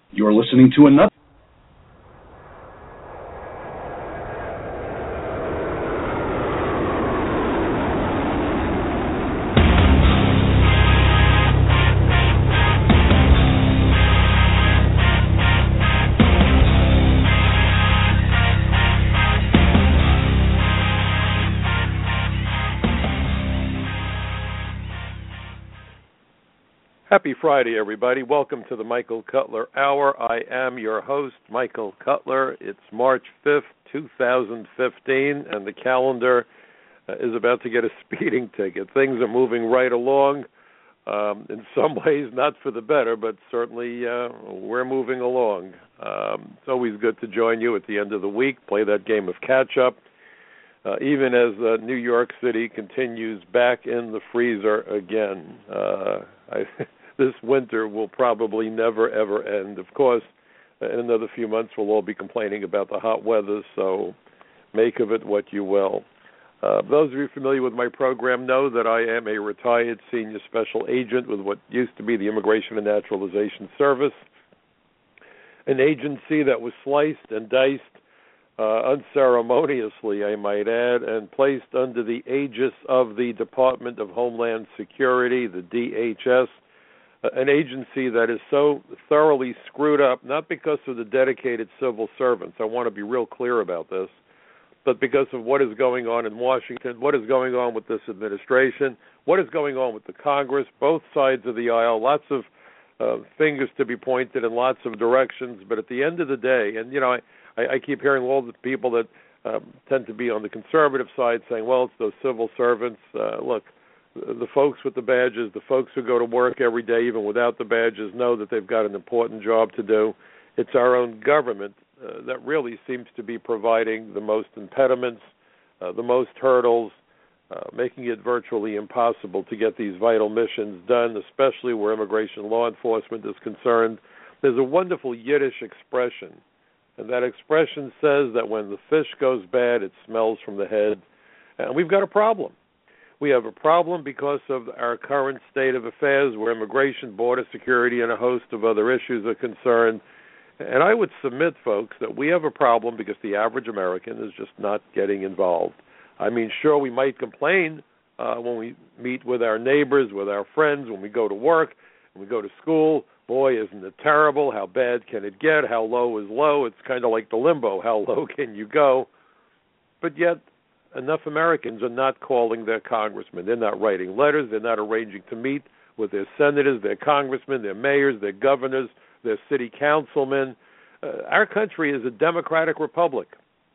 You're listening to another. Happy Friday, everybody. Welcome to the Michael Cutler Hour. I am your host, Michael Cutler. It's March 5th, 2015, and the calendar is about to get a speeding ticket. Things are moving right along. In some ways, not for the better, but certainly we're moving along. It's always good to join you at the end of the week, play that game of catch-up, even as New York City continues back in the freezer again. This winter will probably never, ever end. Of course, in another few months, we'll all be complaining about the hot weather, so make of it what you will. Those of you familiar with my program know that I am a retired senior special agent with what used to be the Immigration and Naturalization Service, an agency that was sliced and diced unceremoniously, I might add, and placed under the aegis of the Department of Homeland Security, the DHS, an agency that is so thoroughly screwed up, not because of the dedicated civil servants, I want to be real clear about this, but because of what is going on in Washington, what is going on with this administration, what is going on with the Congress, both sides of the aisle, lots of fingers to be pointed in lots of directions, but at the end of the day, and you know, I keep hearing all the people that tend to be on the conservative side saying, well, it's those civil servants. Look, the folks with the badges, the folks who go to work every day even without the badges know that they've got an important job to do. It's our own government that really seems to be providing the most impediments, the most hurdles, making it virtually impossible to get these vital missions done, especially where immigration law enforcement is concerned. There's a wonderful Yiddish expression, and that expression says that when the fish goes bad, it smells from the head. And we've got a problem. We have a problem because of our current state of affairs where immigration, border security, and a host of other issues are concerned. And I would submit, folks, that we have a problem because the average American is just not getting involved. I mean, sure, we might complain when we meet with our neighbors, with our friends, when we go to work, when we go to school. Boy, isn't it terrible? How bad can it get? How low is low? It's kind of like the limbo. How low can you go? But yet, enough Americans are not calling their congressmen. They're not writing letters. They're not arranging to meet with their senators, their congressmen, their mayors, their governors, their city councilmen. Our country is a democratic republic.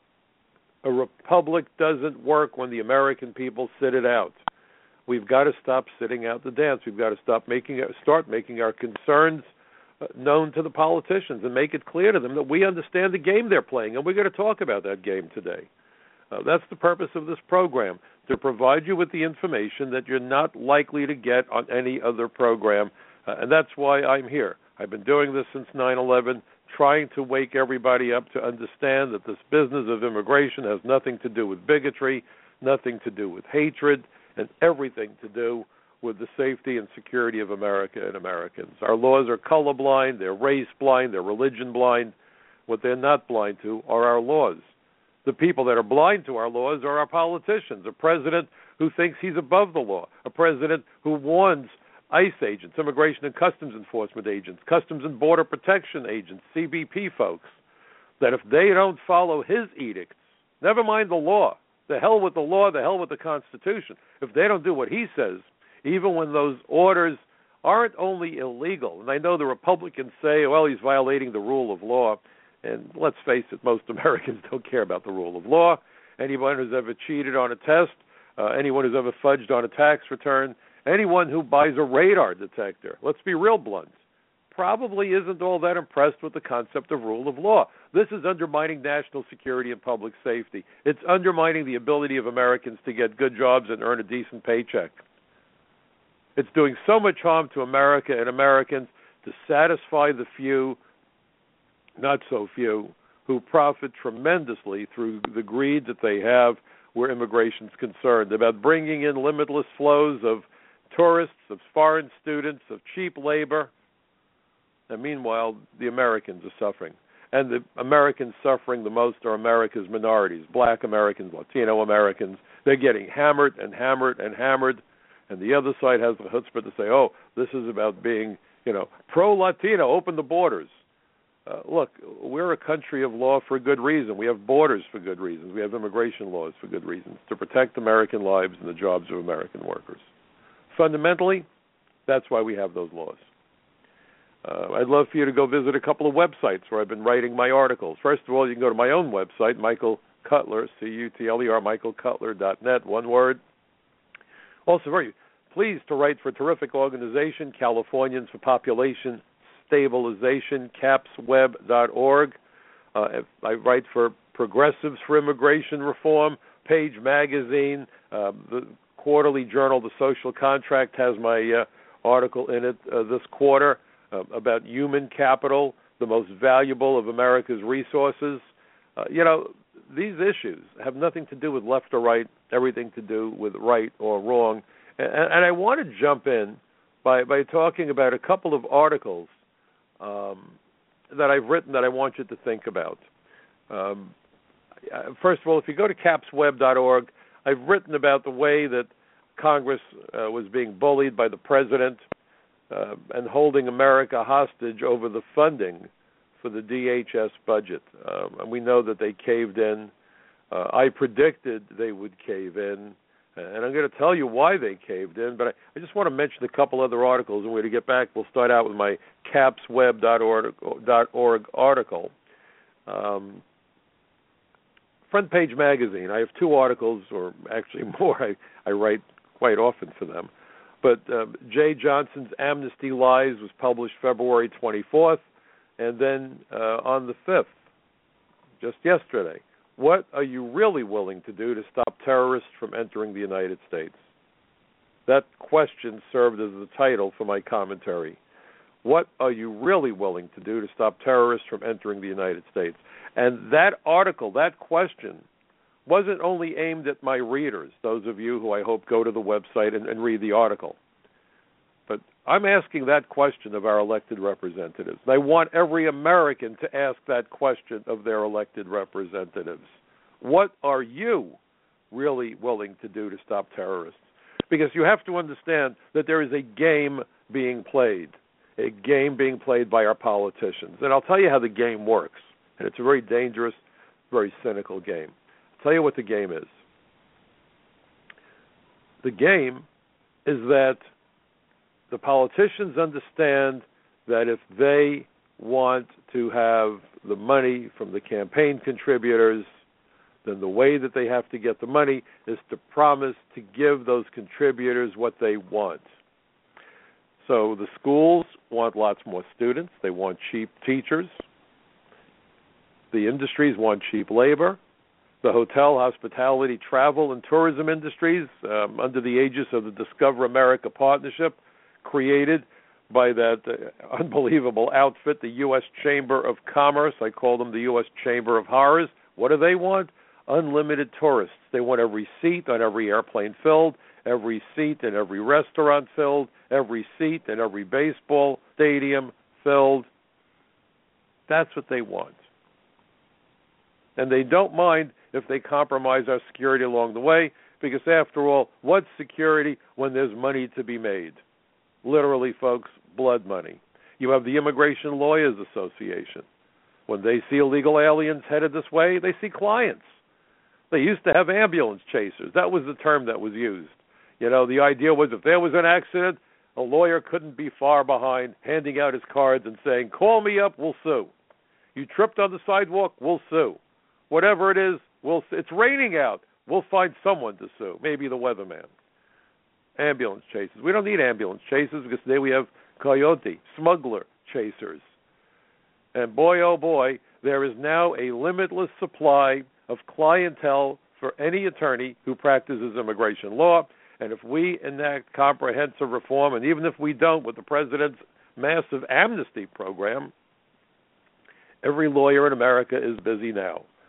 A republic doesn't work when the American people sit it out. We've got to stop sitting out the dance. We've got to start making our concerns known to the politicians and make it clear to them that we understand the game they're playing, and we're going to talk about that game today. That's the purpose of this program, to provide you with the information that you're not likely to get on any other program, and that's why I'm here. I've been doing this since 9/11, trying to wake everybody up to understand that this business of immigration has nothing to do with bigotry, nothing to do with hatred, and everything to do with the safety and security of America and Americans. Our laws are colorblind, they're race blind, they're religion blind. What they're not blind to are our laws. The people that are blind to our laws are our politicians, a president who thinks he's above the law, a president who warns ICE agents, Immigration and Customs Enforcement agents, Customs and Border Protection agents, CBP folks, that if they don't follow his edicts, never mind the law, the hell with the law, the hell with the Constitution, if they don't do what he says, even when those orders aren't only illegal, and I know the Republicans say, well, he's violating the rule of law, and let's face it, most Americans don't care about the rule of law. Anyone who's ever cheated on a test, anyone who's ever fudged on a tax return, anyone who buys a radar detector, let's be real blunt, probably isn't all that impressed with the concept of rule of law. This is undermining national security and public safety. It's undermining the ability of Americans to get good jobs and earn a decent paycheck. It's doing so much harm to America and Americans to satisfy the few, not so few, who profit tremendously through the greed that they have where immigration is concerned, about bringing in limitless flows of tourists, of foreign students, of cheap labor. And meanwhile, the Americans are suffering. And the Americans suffering the most are America's minorities, black Americans, Latino Americans. They're getting hammered and hammered and hammered. And the other side has the chutzpah to say, oh, this is about being, pro-Latino, open the borders. Look, we're a country of law for a good reason. We have borders for good reasons. We have immigration laws for good reasons, to protect American lives and the jobs of American workers. Fundamentally, that's why we have those laws. I'd love for you to go visit a couple of websites where I've been writing my articles. First of all, you can go to my own website, Michael Cutler, C-U-T-L-E-R, michaelcutler.net, one word. Also, very pleased to write for a terrific organization, Californians for Population Stabilization, capsweb.org. I write for Progressives for Immigration Reform, Page Magazine, the quarterly journal, The Social Contract, has my article in it this quarter about human capital, the most valuable of America's resources. These issues have nothing to do with left or right, everything to do with right or wrong. And I want to jump in by talking about a couple of articles that I've written that I want you to think about. First of all, if you go to capsweb.org, I've written about the way that Congress was being bullied by the president and holding America hostage over the funding for the DHS budget. And we know that they caved in. I predicted they would cave in. And I'm going to tell you why they caved in, but I just want to mention a couple other articles, and we're going to get back. We'll start out with my capsweb.org article. Front Page Magazine, I have two articles, or actually more. I write quite often for them. But Jay Johnson's Amnesty Lies was published February 24th, and then on the 5th, just yesterday, what are you really willing to do to stop terrorists from entering the United States? That question served as the title for my commentary. What are you really willing to do to stop terrorists from entering the United States? And that article, that question, wasn't only aimed at my readers, those of you who I hope go to the website and read the article. But I'm asking that question of our elected representatives. And I want every American to ask that question of their elected representatives. What are you really willing to do to stop terrorists? Because you have to understand that there is a game being played by our politicians. And I'll tell you how the game works. And it's a very dangerous, very cynical game. I'll tell you what the game is. The game is that the politicians understand that if they want to have the money from the campaign contributors, then the way that they have to get the money is to promise to give those contributors what they want. So the schools want lots more students. They want cheap teachers. The industries want cheap labor. The hotel, hospitality, travel, and tourism industries, under the aegis of the Discover America Partnership, created by that unbelievable outfit, the U.S. Chamber of Commerce. I call them the U.S. Chamber of Horrors. What do they want? Unlimited tourists. They want every seat on every airplane filled, every seat in every restaurant filled, every seat in every baseball stadium filled. That's what they want. And they don't mind if they compromise our security along the way, because after all, what's security when there's money to be made? Literally, folks, blood money. You have the Immigration Lawyers Association. When they see illegal aliens headed this way, they see clients. They used to have ambulance chasers. That was the term that was used. The idea was if there was an accident, a lawyer couldn't be far behind handing out his cards and saying, call me up, we'll sue. You tripped on the sidewalk, we'll sue. Whatever it is, it's raining out. We'll find someone to sue, maybe the weatherman. Ambulance chasers. We don't need ambulance chasers because today we have coyote, smuggler chasers. And boy, oh boy, there is now a limitless supply of clientele for any attorney who practices immigration law. And if we enact comprehensive reform, and even if we don't with the president's massive amnesty program, every lawyer in America is busy now.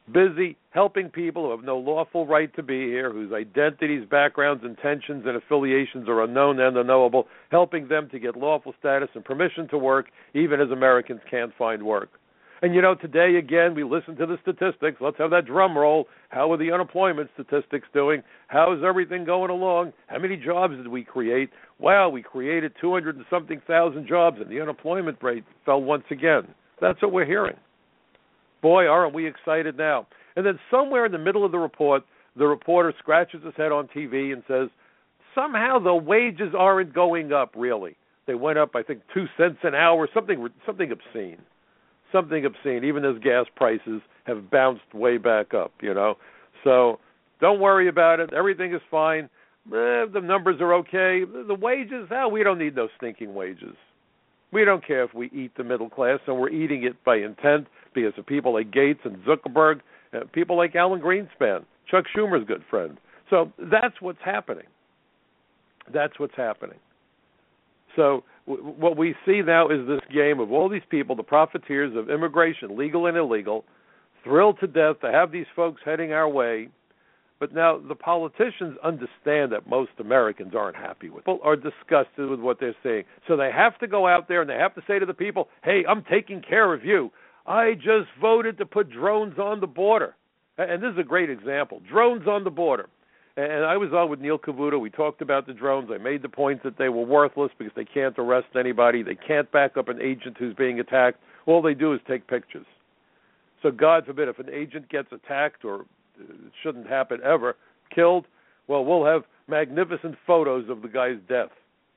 busy helping people who have no lawful right to be here, whose identities, backgrounds, intentions, and affiliations are unknown and unknowable, helping them to get lawful status and permission to work, even as Americans can't find work. And today again, we listen to the statistics. Let's have that drum roll. How are the unemployment statistics doing? How is everything going along? How many jobs did we create? Wow, we created 200 and something thousand jobs, and the unemployment rate fell once again. That's what we're hearing. Boy, aren't we excited now. And then somewhere in the middle of the report, the reporter scratches his head on TV and says, somehow the wages aren't going up, really. They went up, I think, 2 cents an hour, something obscene. Something obscene, even as gas prices have bounced way back up, So don't worry about it. Everything is fine. The numbers are okay. The wages, we don't need those stinking wages. We don't care if we eat the middle class, and we're eating it by intent because of people like Gates and Zuckerberg, people like Alan Greenspan, Chuck Schumer's good friend. So that's what's happening. That's what's happening. So what we see now is this game of all these people, the profiteers of immigration, legal and illegal, thrilled to death to have these folks heading our way. But now the politicians understand that most Americans aren't happy with it. People are disgusted with what they're seeing. So they have to go out there and they have to say to the people, hey, I'm taking care of you. I just voted to put drones on the border. And this is a great example. Drones on the border. And I was on with Neil Cavuto. We talked about the drones. I made the point that they were worthless because they can't arrest anybody. They can't back up an agent who's being attacked. All they do is take pictures. So God forbid if an agent gets attacked, or it shouldn't happen ever, killed, well, we'll have magnificent photos of the guy's death.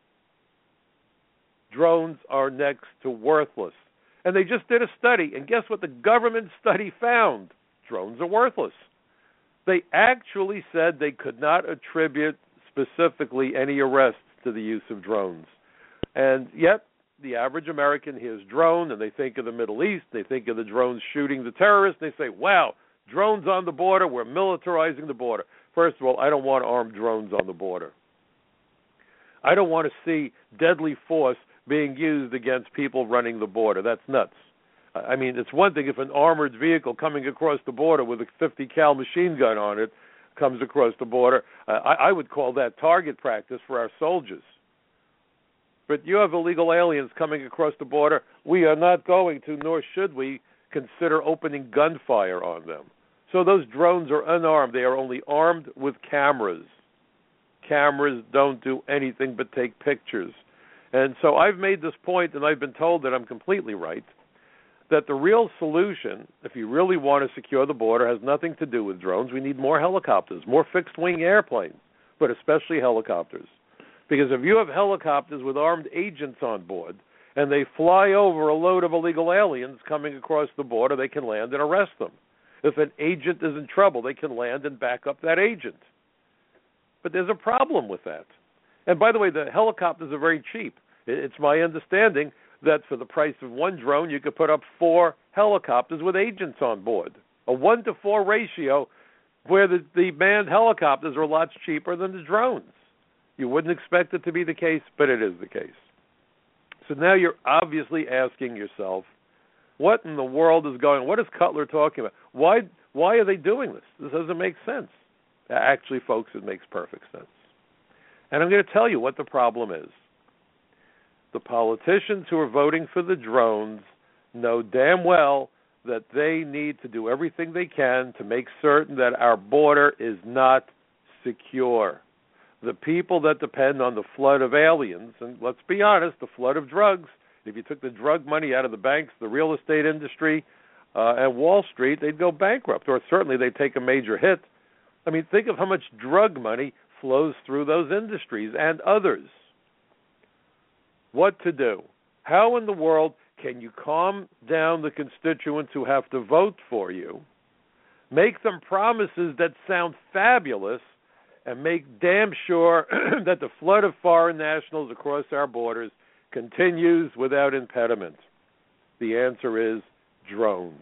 Drones are next to worthless. And they just did a study, and guess what the government study found? Drones are worthless. They actually said they could not attribute specifically any arrests to the use of drones. And yet, the average American hears drone, and they think of the Middle East, they think of the drones shooting the terrorists, and they say, wow, drones on the border, we're militarizing the border. First of all, I don't want armed drones on the border. I don't want to see deadly force being used against people running the border. That's nuts. I mean, it's one thing if an armored vehicle coming across the border with a 50 cal machine gun on it comes across the border. I would call that target practice for our soldiers. But you have illegal aliens coming across the border. We are not going to, nor should we, consider opening gunfire on them. So those drones are unarmed. They are only armed with cameras. Cameras don't do anything but take pictures. And so I've made this point, and I've been told that I'm completely right, that the real solution, if you really want to secure the border, has nothing to do with drones. We need more helicopters, more fixed-wing airplanes, but especially helicopters. Because if you have helicopters with armed agents on board, and they fly over a load of illegal aliens coming across the border, they can land and arrest them. If an agent is in trouble, they can land and back up that agent. But there's a problem with that. And by the way, the helicopters are very cheap. It's my understanding that for the price of one drone, you could put up 4 helicopters with agents on board. A 1-to-4 ratio where the manned helicopters are a lot cheaper than the drones. You wouldn't expect it to be the case, but it is the case. So now you're obviously asking yourself, what in the world is going on? What is Cutler talking about? Why are they doing this? This doesn't make sense. Actually, folks, it makes perfect sense. And I'm going to tell you what the problem is. The politicians who are voting for the drones know damn well that they need to do everything they can to make certain that our border is not secure. The people that depend on the flood of aliens, and let's be honest, the flood of drugs, if you took the drug money out of the banks, the real estate industry, and Wall Street, they'd go bankrupt, or certainly they'd take a major hit. I mean, think of how much drug money flows through those industries and others. What to do? How in the world can you calm down the constituents who have to vote for you, make them promises that sound fabulous, and make damn sure that the flood of foreign nationals across our borders continues without impediment? The answer is drones.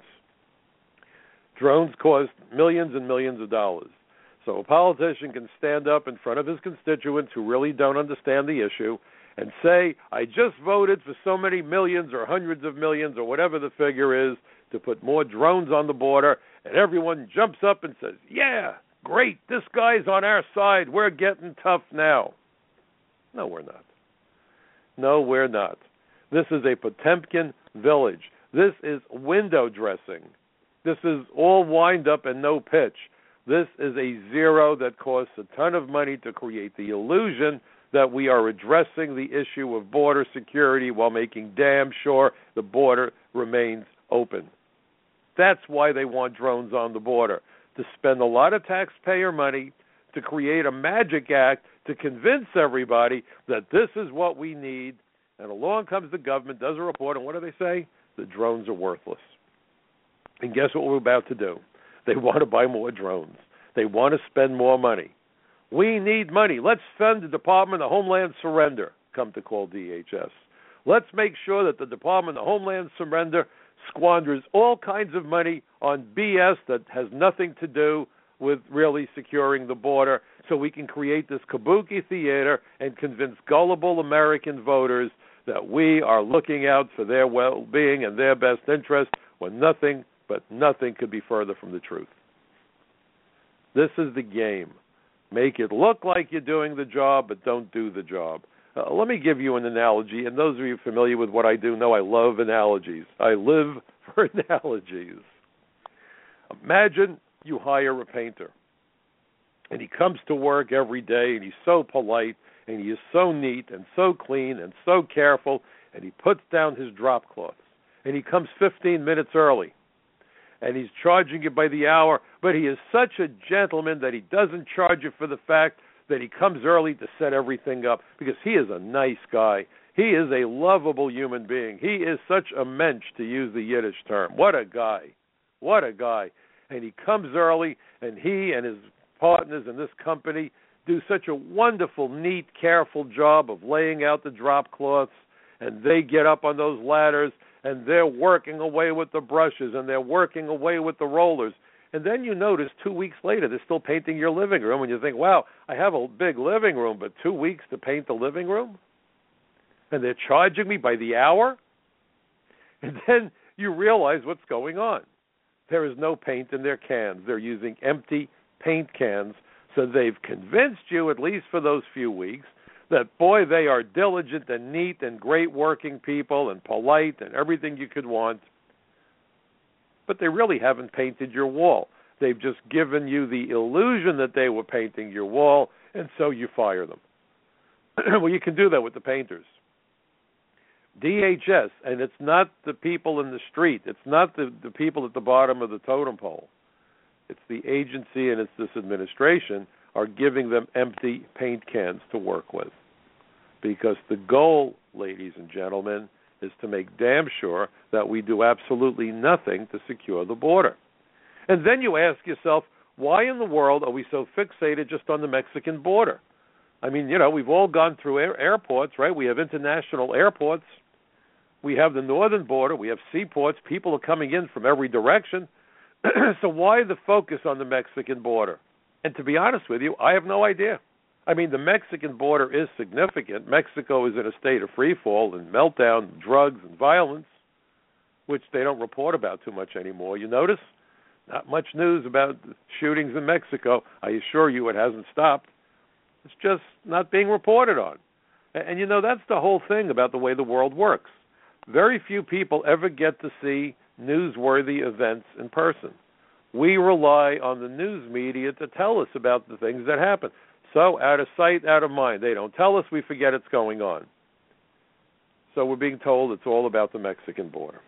Drones cost millions and millions of dollars. So a politician can stand up in front of his constituents who really don't understand the issue and say, I just voted for so many millions or hundreds of millions or whatever the figure is to put more drones on the border, and everyone jumps up and says, yeah, great, this guy's on our side, we're getting tough now. No, we're not. No, we're not. This is a Potemkin village. This is window dressing. This is all wind up and no pitch. This is a zero that costs a ton of money to create the illusion that we are addressing the issue of border security while making damn sure the border remains open. That's why they want drones on the border, to spend a lot of taxpayer money to create a magic act to convince everybody that this is what we need. And along comes the government, does a report, and what do they say? The drones are worthless. And guess what we're about to do? They want to buy more drones. They want to spend more money. We need money. Let's fund the Department of Homeland Surrender, come to call DHS. Let's make sure that the Department of Homeland Surrender squanders all kinds of money on BS that has nothing to do with really securing the border, so we can create this kabuki theater and convince gullible American voters that we are looking out for their well-being and their best interest, when nothing could be further from the truth. This is the game. Make it look like you're doing the job, but don't do the job. Let me give you an analogy, and those of you familiar with what I do know I love analogies. I live for analogies. Imagine you hire a painter, and he comes to work every day, and he's so polite, and he is so neat, and so clean, and so careful, and he puts down his drop cloths, and he comes 15 minutes early, and he's charging you by the hour, but he is such a gentleman that he doesn't charge you for the fact that he comes early to set everything up, because he is a nice guy. He is a lovable human being. He is such a mensch, to use the Yiddish term. What a guy. What a guy. And he comes early, and he and his partners in this company do such a wonderful, neat, careful job of laying out the drop cloths, and they get up on those ladders, and they're working away with the brushes, and they're working away with the rollers. And then you notice 2 weeks later, they're still painting your living room, and you think, wow, I have a big living room, but 2 weeks to paint the living room? And they're charging me by the hour? And then you realize what's going on. There is no paint in their cans. They're using empty paint cans, so they've convinced you, at least for those few weeks, that, boy, they are diligent and neat and great working people and polite and everything you could want. But they really haven't painted your wall. They've just given you the illusion that they were painting your wall, and so you fire them. Well, you can do that with the painters. DHS, and it's not the people in the street. It's not the people at the bottom of the totem pole. It's the agency and it's this administration are giving them empty paint cans to work with. Because the goal, ladies and gentlemen, is to make damn sure that we do absolutely nothing to secure the border. And then you ask yourself, why in the world are we so fixated just on the Mexican border? I mean, you know, we've all gone through airports, right? We have international airports. We have the northern border. We have seaports. People are coming in from every direction. So why the focus on the Mexican border? And to be honest with you, I have no idea. I mean, the Mexican border is significant. Mexico is in a state of freefall and meltdown, drugs and violence, which they don't report about too much anymore. You notice? Not much news about shootings in Mexico. I assure you it hasn't stopped. It's just not being reported on. And you know, that's the whole thing about the way the world works. Very few people ever get to see newsworthy events in person. We rely on the news media to tell us about the things that happen. So out of sight, out of mind. They don't tell us, we forget it's going on. So we're being told it's all about the Mexican border.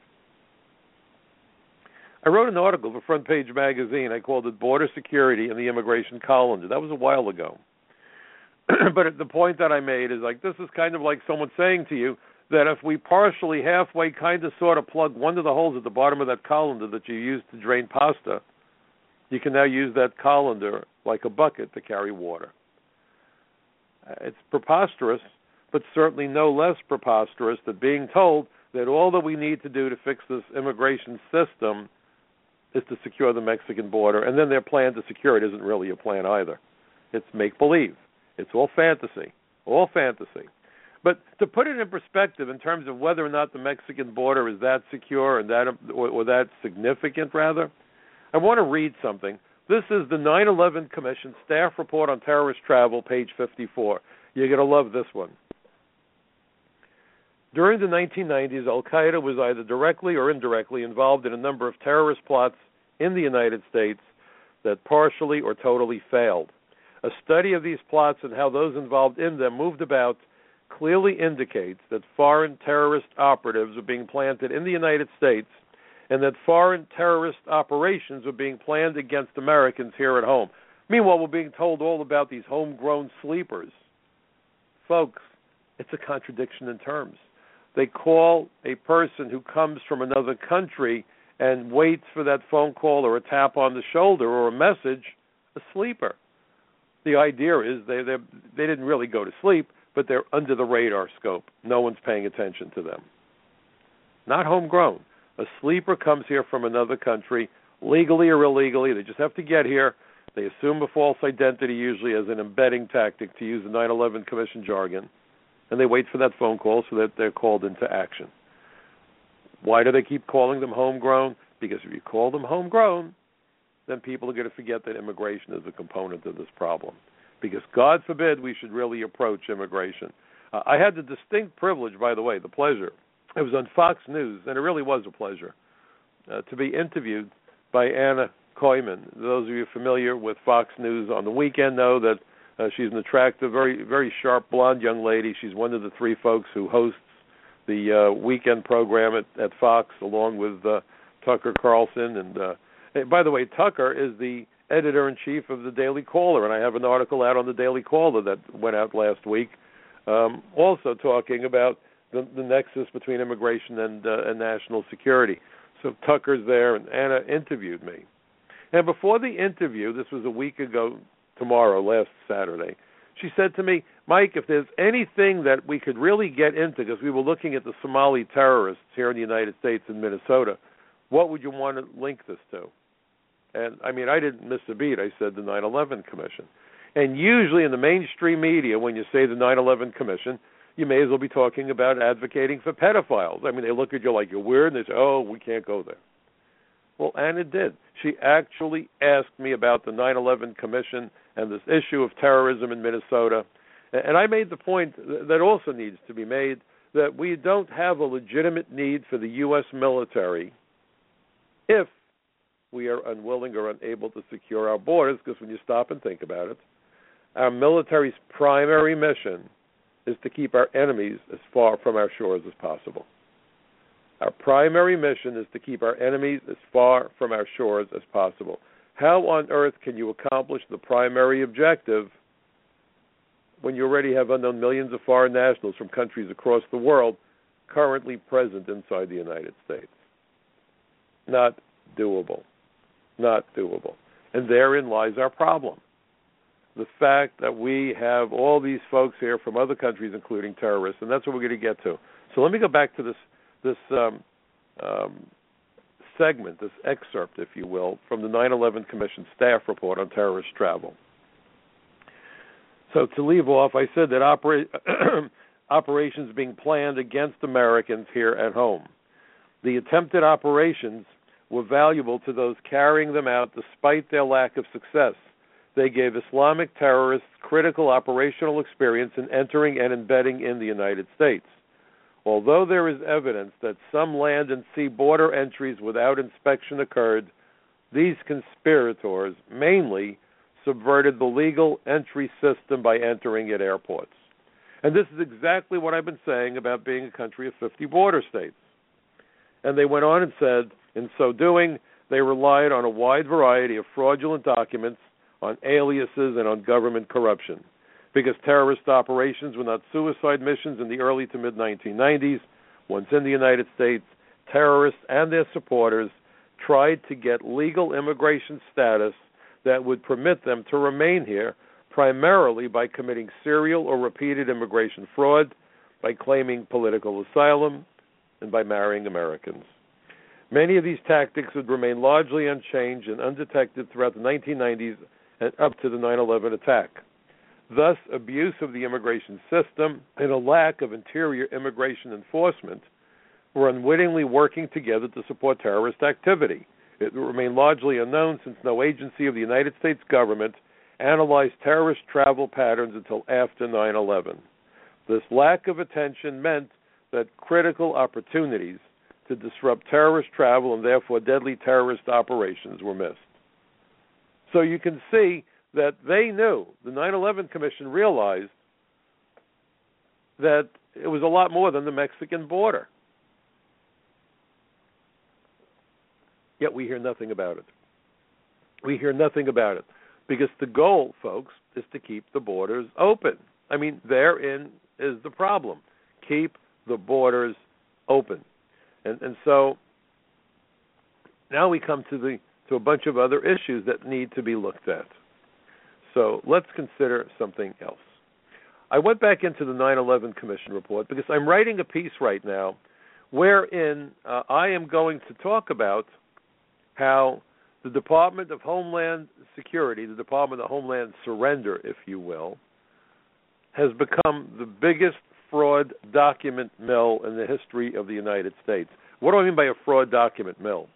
I wrote an article for Front Page Magazine. I called it Border Security and the Immigration Calendar. That was a while ago. But the point that I made is like, this is kind of like someone saying to you that if we partially, halfway, kind of, sort of plug one of the holes at the bottom of that colander that you use to drain pasta, you can now use that colander like a bucket to carry water. It's preposterous, but certainly no less preposterous than being told that all that we need to do to fix this immigration system is to secure the Mexican border, and then their plan to secure it isn't really a plan either. It's make-believe. It's all fantasy, all fantasy. But to put it in perspective in terms of whether or not the Mexican border is that secure and that or that significant, rather, I want to read something. This is the 9/11 Commission Staff Report on Terrorist Travel, page 54. You're going to love this one. During the 1990s, Al-Qaeda was either directly or indirectly involved in a number of terrorist plots in the United States that partially or totally failed. A study of these plots and how those involved in them moved about clearly indicates that foreign terrorist operatives were being planted in the United States and that foreign terrorist operations were being planned against Americans here at home. Meanwhile, we're being told all about these homegrown sleepers. Folks, it's a contradiction in terms. They call a person who comes from another country and waits for that phone call or a tap on the shoulder or a message a sleeper. The idea is they didn't really go to sleep, but they're under the radar scope. No one's paying attention to them. Not homegrown. A sleeper comes here from another country, legally or illegally. They just have to get here. They assume a false identity, usually as an embedding tactic, to use the 9/11 Commission jargon, and they wait for that phone call so that they're called into action. Why do they keep calling them homegrown? Because if you call them homegrown, then people are going to forget that immigration is a component of this problem. Because God forbid we should really approach immigration. I had the distinct privilege, by the way, the pleasure. It was on Fox News, and it really was a pleasure, to be interviewed by Anna Koyman. Those of you familiar with Fox News on the weekend know that she's an attractive, very, very sharp, blonde young lady. She's one of the three folks who hosts the weekend program at Fox, along with Tucker Carlson. And by the way, Tucker is the editor-in-chief of the Daily Caller, and I have an article out on the Daily Caller that went out last week, also talking about the nexus between immigration and national security. So Tucker's there, and Anna interviewed me. And before the interview, this was a week ago tomorrow, last Saturday, she said to me, Mike, if there's anything that we could really get into, because we were looking at the Somali terrorists here in the United States in Minnesota, what would you want to link this to? And, I mean, I didn't miss a beat. I said the 9/11 Commission. And usually in the mainstream media, when you say the 9/11 Commission, you may as well be talking about advocating for pedophiles. I mean, they look at you like you're weird, and they say, oh, we can't go there. Well, Anna did. She actually asked me about the 9/11 Commission and this issue of terrorism in Minnesota. And I made the point that also needs to be made, that we don't have a legitimate need for the U.S. military if we are unwilling or unable to secure our borders, because when you stop and think about it, our military's primary mission is to keep our enemies as far from our shores as possible. Our primary mission is to keep our enemies as far from our shores as possible. How on earth can you accomplish the primary objective when you already have unknown millions of foreign nationals from countries across the world currently present inside the United States? Not doable. Not doable. And therein lies our problem. The fact that we have all these folks here from other countries, including terrorists, and that's what we're going to get to. So let me go back to this segment, this excerpt, if you will, from the 9/11 Commission Staff Report on Terrorist Travel. So to leave off, I said that operations being planned against Americans here at home. The attempted operations were valuable to those carrying them out despite their lack of success. They gave Islamic terrorists critical operational experience in entering and embedding in the United States. Although there is evidence that some land and sea border entries without inspection occurred, these conspirators mainly subverted the legal entry system by entering at airports. And this is exactly what I've been saying about being a country of 50 border states. And they went on and said, in so doing, they relied on a wide variety of fraudulent documents, on aliases, and on government corruption. Because terrorist operations were not suicide missions in the early to mid-1990s, once in the United States, terrorists and their supporters tried to get legal immigration status that would permit them to remain here, primarily by committing serial or repeated immigration fraud, by claiming political asylum, and by marrying Americans. Many of these tactics would remain largely unchanged and undetected throughout the 1990s and up to the 9/11 attack. Thus, abuse of the immigration system and a lack of interior immigration enforcement were unwittingly working together to support terrorist activity. It remained largely unknown since no agency of the United States government analyzed terrorist travel patterns until after 9/11. This lack of attention meant that critical opportunities to disrupt terrorist travel and therefore deadly terrorist operations were missed. So you can see that they knew, the 9/11 Commission realized that it was a lot more than the Mexican border. Yet we hear nothing about it. We hear nothing about it because the goal, folks, is to keep the borders open. I mean, therein is the problem. Keep the borders open. And so now we come to a bunch of other issues that need to be looked at. So let's consider something else. I went back into the 9/11 Commission report because I'm writing a piece right now wherein I am going to talk about how the Department of Homeland Security, the Department of Homeland Surrender, if you will, has become the biggest fraud document mill in the history of the United States. What do I mean by a fraud document mill?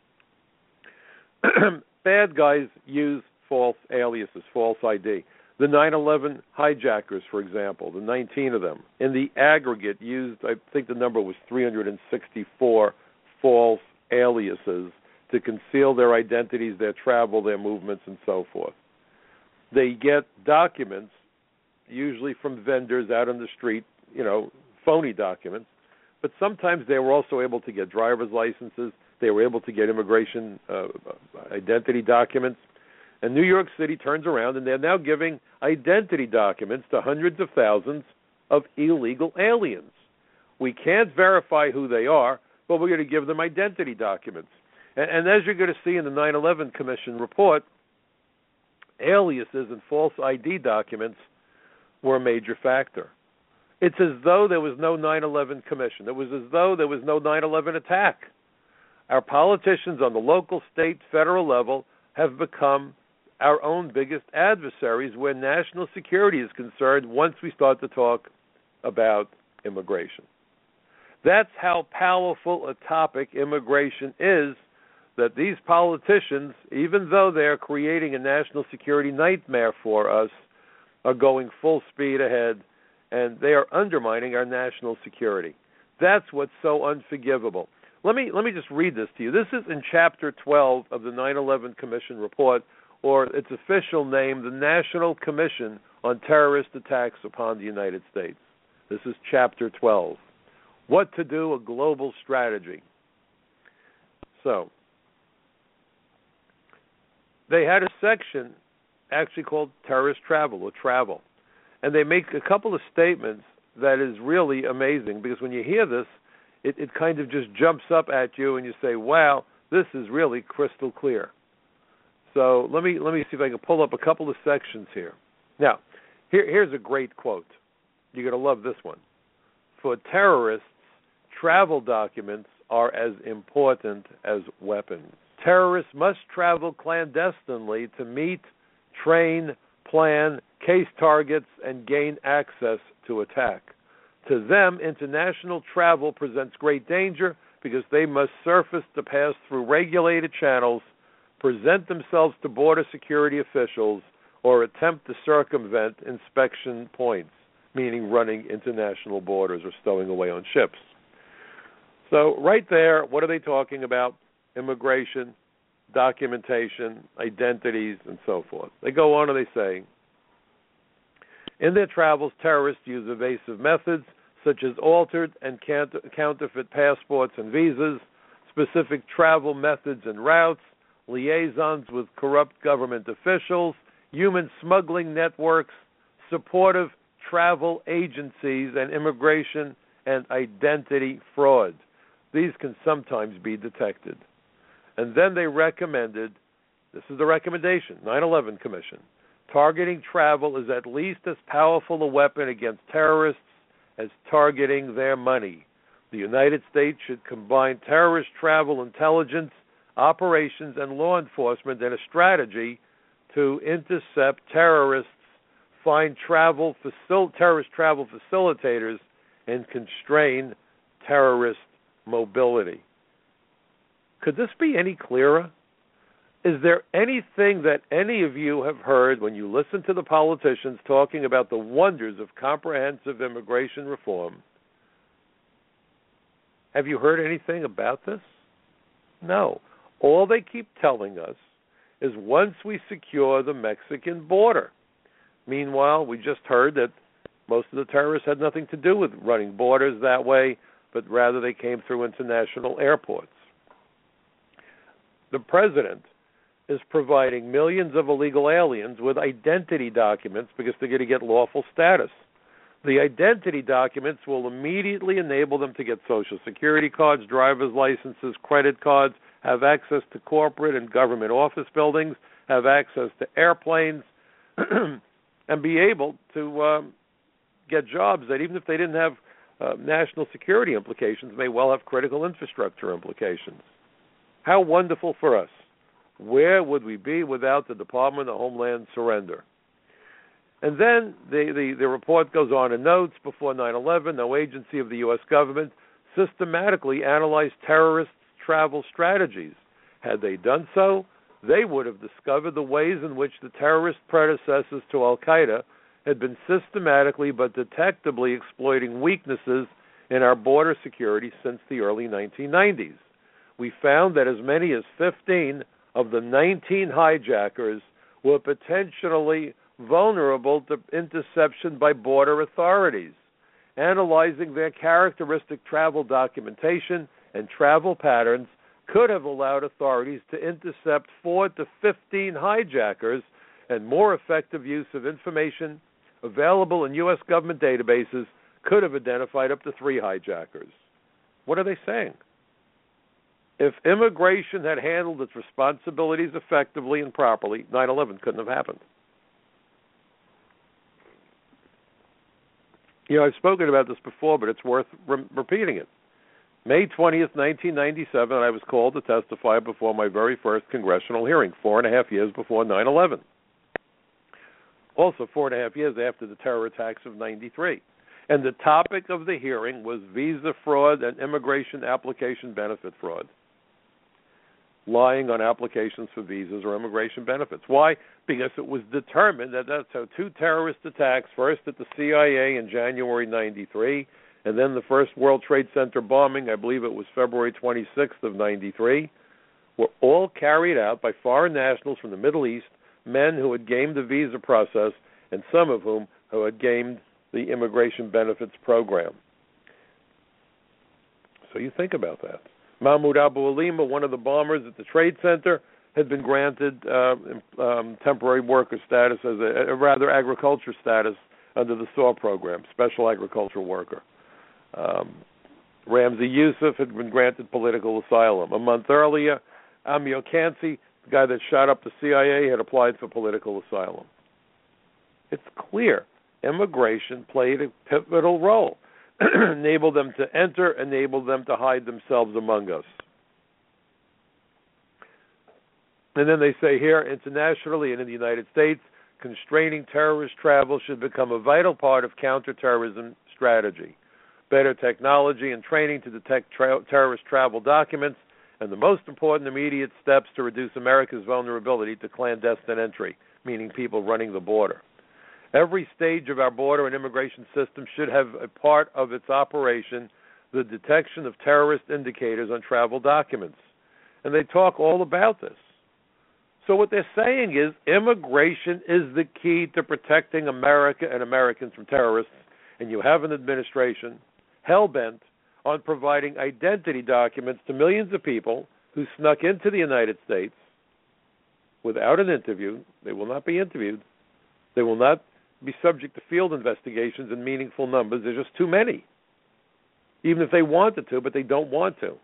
Bad guys use false aliases, false ID. The 9/11 hijackers, for example, the 19 of them, in the aggregate used, I think the number was 364 false aliases to conceal their identities, their travel, their movements, and so forth. They get documents, usually from vendors out on the street, phony documents, but sometimes they were also able to get driver's licenses. They were able to get immigration identity documents. And New York City turns around, and they're now giving identity documents to hundreds of thousands of illegal aliens. We can't verify who they are, but we're going to give them identity documents. And as you're going to see in the 9/11 Commission report, aliases and false ID documents were a major factor. It's as though there was no 9/11 Commission. It was as though there was no 9/11 attack. Our politicians on the local, state, federal level have become our own biggest adversaries where national security is concerned once we start to talk about immigration. That's how powerful a topic immigration is, that these politicians, even though they're creating a national security nightmare for us, are going full speed ahead, and they are undermining our national security. That's what's so unforgivable. Let me just read this to you. This is in Chapter 12 of the 9/11 Commission report, or its official name, the National Commission on Terrorist Attacks upon the United States. This is Chapter 12. What to do, a global strategy. So, they had a section actually called terrorist travel or travel. And they make a couple of statements that is really amazing, because when you hear this, it kind of just jumps up at you and you say, wow, this is really crystal clear. So let me see if I can pull up a couple of sections here. Now, here's a great quote. You're going to love this one. For terrorists, travel documents are as important as weapons. Terrorists must travel clandestinely to meet, train, plan, case targets, and gain access to attack. To them, international travel presents great danger because they must surface to pass through regulated channels, present themselves to border security officials, or attempt to circumvent inspection points, meaning running international borders or stowing away on ships. So right there, what are they talking about? Immigration, documentation, identities, and so forth. They go on and they say, in their travels, terrorists use evasive methods such as altered and counterfeit passports and visas, specific travel methods and routes, liaisons with corrupt government officials, human smuggling networks, supportive travel agencies, and immigration and identity fraud. These can sometimes be detected. And then they recommended, this is the recommendation, 9/11 Commission, targeting travel is at least as powerful a weapon against terrorists as targeting their money. The United States should combine terrorist travel intelligence, operations, and law enforcement in a strategy to intercept terrorists' find terrorist travel facilitators, and constrain terrorist mobility. Could this be any clearer? Is there anything that any of you have heard when you listen to the politicians talking about the wonders of comprehensive immigration reform? Have you heard anything about this? No. All they keep telling us is once we secure the Mexican border. Meanwhile, we just heard that most of the terrorists had nothing to do with running borders that way, but rather they came through international airports. The president is providing millions of illegal aliens with identity documents because they're going to get lawful status. The identity documents will immediately enable them to get Social Security cards, driver's licenses, credit cards, have access to corporate and government office buildings, have access to airplanes, and be able to get jobs that, even if they didn't have national security implications, may well have critical infrastructure implications. How wonderful for us. Where would we be without the Department of Homeland surrender? And then the report goes on and notes, before 9/11, no agency of the U.S. government systematically analyzed terrorists' travel strategies. Had they done so, they would have discovered the ways in which the terrorist predecessors to Al-Qaeda had been systematically but detectably exploiting weaknesses in our border security since the early 1990s. We found that as many as 15 of the 19 hijackers were potentially vulnerable to interception by border authorities. Analyzing their characteristic travel documentation and travel patterns could have allowed authorities to intercept 4 to 15 hijackers, and more effective use of information available in U.S. government databases could have identified up to 3 hijackers. What are they saying? If immigration had handled its responsibilities effectively and properly, 9/11 couldn't have happened. You know, I've spoken about this before, but it's worth repeating it. May 20th, 1997, I was called to testify before my very first congressional hearing, 4.5 years before 9/11. Also 4.5 years after the terror attacks of 93. And the topic of the hearing was visa fraud and immigration application benefit fraud. Lying on applications for visas or immigration benefits. Why? Because it was determined that that's how 2 terrorist attacks, first at the CIA in January 93, and then the first World Trade Center bombing, I believe it was February 26th of 93, were all carried out by foreign nationals from the Middle East, men who had gamed the visa process, and some of whom who had gamed the immigration benefits program. So you think about that. Mahmoud Abu Alima, one of the bombers at the Trade Center, had been granted temporary worker status, as a rather agriculture status under the SAW program, special agricultural worker. Ramzi Youssef had been granted political asylum. A month earlier, Amir Kansi, the guy that shot up the CIA, had applied for political asylum. It's clear immigration played a pivotal role. Enable them to enter, enable them to hide themselves among us. And then they say here, internationally and in the United States, constraining terrorist travel should become a vital part of counterterrorism strategy. Better technology and training to detect terrorist travel documents, and the most important immediate steps to reduce America's vulnerability to clandestine entry, meaning people running the border. Every stage of our border and immigration system should have a part of its operation the detection of terrorist indicators on travel documents. And they talk all about this. So what they're saying is immigration is the key to protecting America and Americans from terrorists, and you have an administration hell-bent on providing identity documents to millions of people who snuck into the United States without an interview. They will not be interviewed. They will not be subject to field investigations in meaningful numbers. There's just too many. Even if they wanted to, but they don't want to.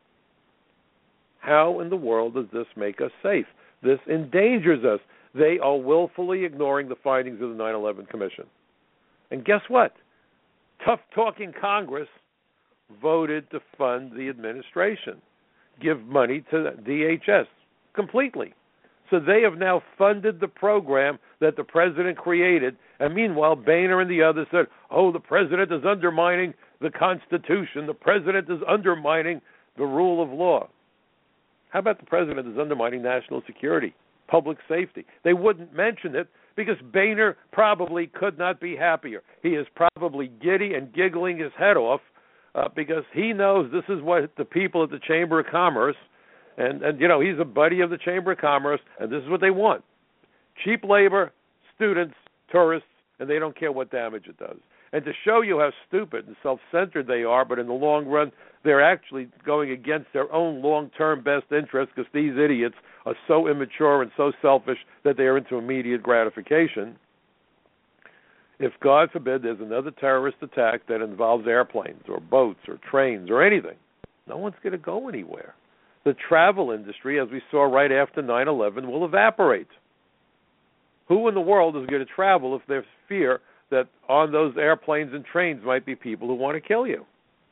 How in the world does this make us safe? This endangers us. They are willfully ignoring the findings of the 9/11 Commission. And guess what? Tough-talking Congress voted to fund the administration, give money to DHS completely. So they have now funded the program that the president created. And meanwhile, Boehner and the others said, oh, the president is undermining the Constitution. The president is undermining the rule of law. How about the president is undermining national security, public safety? They wouldn't mention it because Boehner probably could not be happier. He is probably giddy and giggling his head off because he knows this is what the people at the Chamber of Commerce, and he's a buddy of the Chamber of Commerce, and this is what they want. Cheap labor, students, tourists, and they don't care what damage it does. And to show you how stupid and self-centered they are, but in the long run, they're actually going against their own long-term best interests because these idiots are so immature and so selfish that they are into immediate gratification. If, God forbid, there's another terrorist attack that involves airplanes or boats or trains or anything, no one's going to go anywhere. The travel industry, as we saw right after 9/11, will evaporate. Who in the world is going to travel if there's fear that on those airplanes and trains might be people who want to kill you?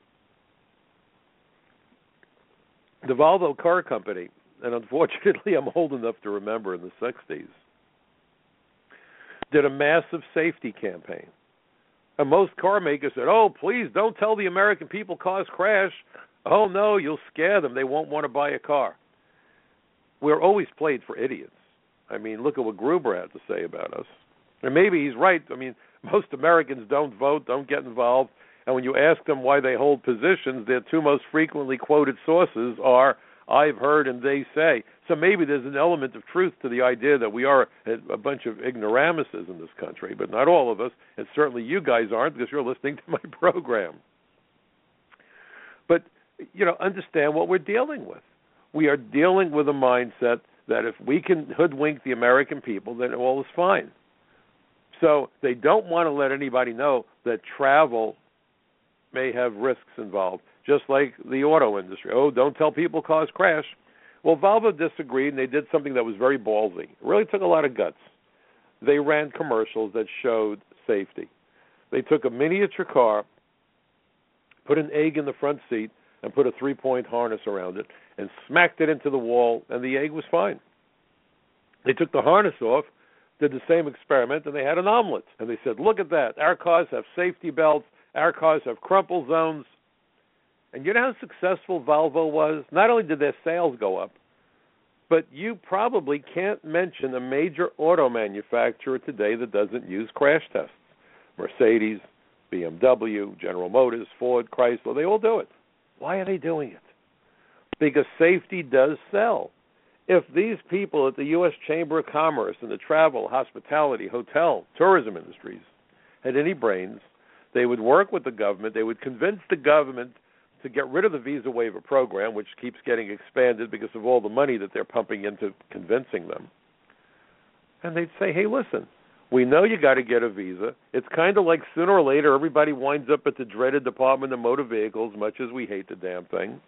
The Volvo car company, and unfortunately I'm old enough to remember in the 60s, did a massive safety campaign. And most car makers said, oh, please don't tell the American people cars crash. Oh, no, you'll scare them. They won't want to buy a car. We're always played for idiots. I mean, look at what Gruber had to say about us. And maybe he's right. I mean, most Americans don't vote, don't get involved. And when you ask them why they hold positions, their two most frequently quoted sources are, I've heard and they say. So maybe there's an element of truth to the idea that we are a bunch of ignoramuses in this country, but not all of us, and certainly you guys aren't because you're listening to my program. But, understand what we're dealing with. We are dealing with a mindset that if we can hoodwink the American people, then all is fine. So they don't want to let anybody know that travel may have risks involved, just like the auto industry. Oh, don't tell people cars crash. Well, Volvo disagreed, and they did something that was very ballsy. It really took a lot of guts. They ran commercials that showed safety. They took a miniature car, put an egg in the front seat, and put a 3-point harness around it, and smacked it into the wall, and the egg was fine. They took the harness off, did the same experiment, and they had an omelet. And they said, look at that. Our cars have safety belts. Our cars have crumple zones. And you know how successful Volvo was? Not only did their sales go up, but you probably can't mention a major auto manufacturer today that doesn't use crash tests. Mercedes, BMW, General Motors, Ford, Chrysler, they all do it. Why are they doing it? Because safety does sell. If these people at the U.S. Chamber of Commerce and the travel, hospitality, hotel, tourism industries had any brains, they would work with the government. They would convince the government to get rid of the visa waiver program, which keeps getting expanded because of all the money that they're pumping into convincing them. And they'd say, hey, listen, we know you got to get a visa. It's kind of like sooner or later everybody winds up at the dreaded Department of Motor Vehicles, much as we hate the damn thing.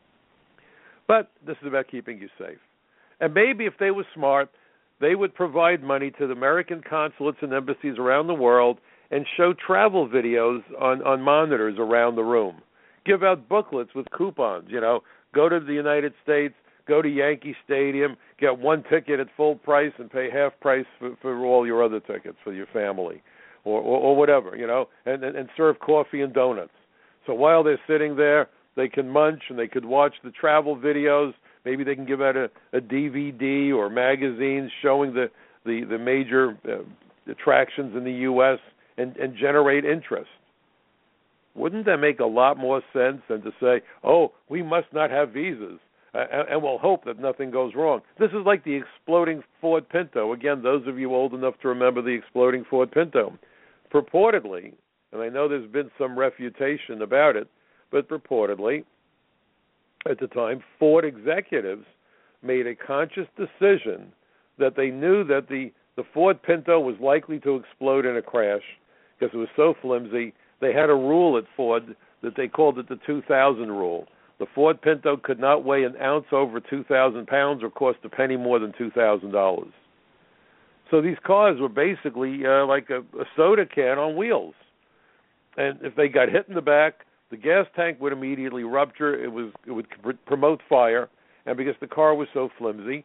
But this is about keeping you safe. And maybe if they were smart, they would provide money to the American consulates and embassies around the world and show travel videos on monitors around the room. Give out booklets with coupons, go to the United States, go to Yankee Stadium, get one ticket at full price and pay half price for all your other tickets for your family or whatever, and serve coffee and donuts. So while they're sitting there, they can munch and they could watch the travel videos. Maybe they can give out a DVD or magazines showing the major attractions in the U.S. and generate interest. Wouldn't that make a lot more sense than to say, oh, we must not have visas, and we'll hope that nothing goes wrong? This is like the exploding Ford Pinto. Again, those of you old enough to remember the exploding Ford Pinto. Purportedly, and I know there's been some refutation about it, but purportedly, at the time, Ford executives made a conscious decision that they knew that the Ford Pinto was likely to explode in a crash because it was so flimsy. They had a rule at Ford that they called it the 2,000 rule. The Ford Pinto could not weigh an ounce over 2,000 pounds or cost a penny more than $2,000. So these cars were basically like a soda can on wheels. And if they got hit in the back, the gas tank would immediately rupture. It would promote fire. And because the car was so flimsy,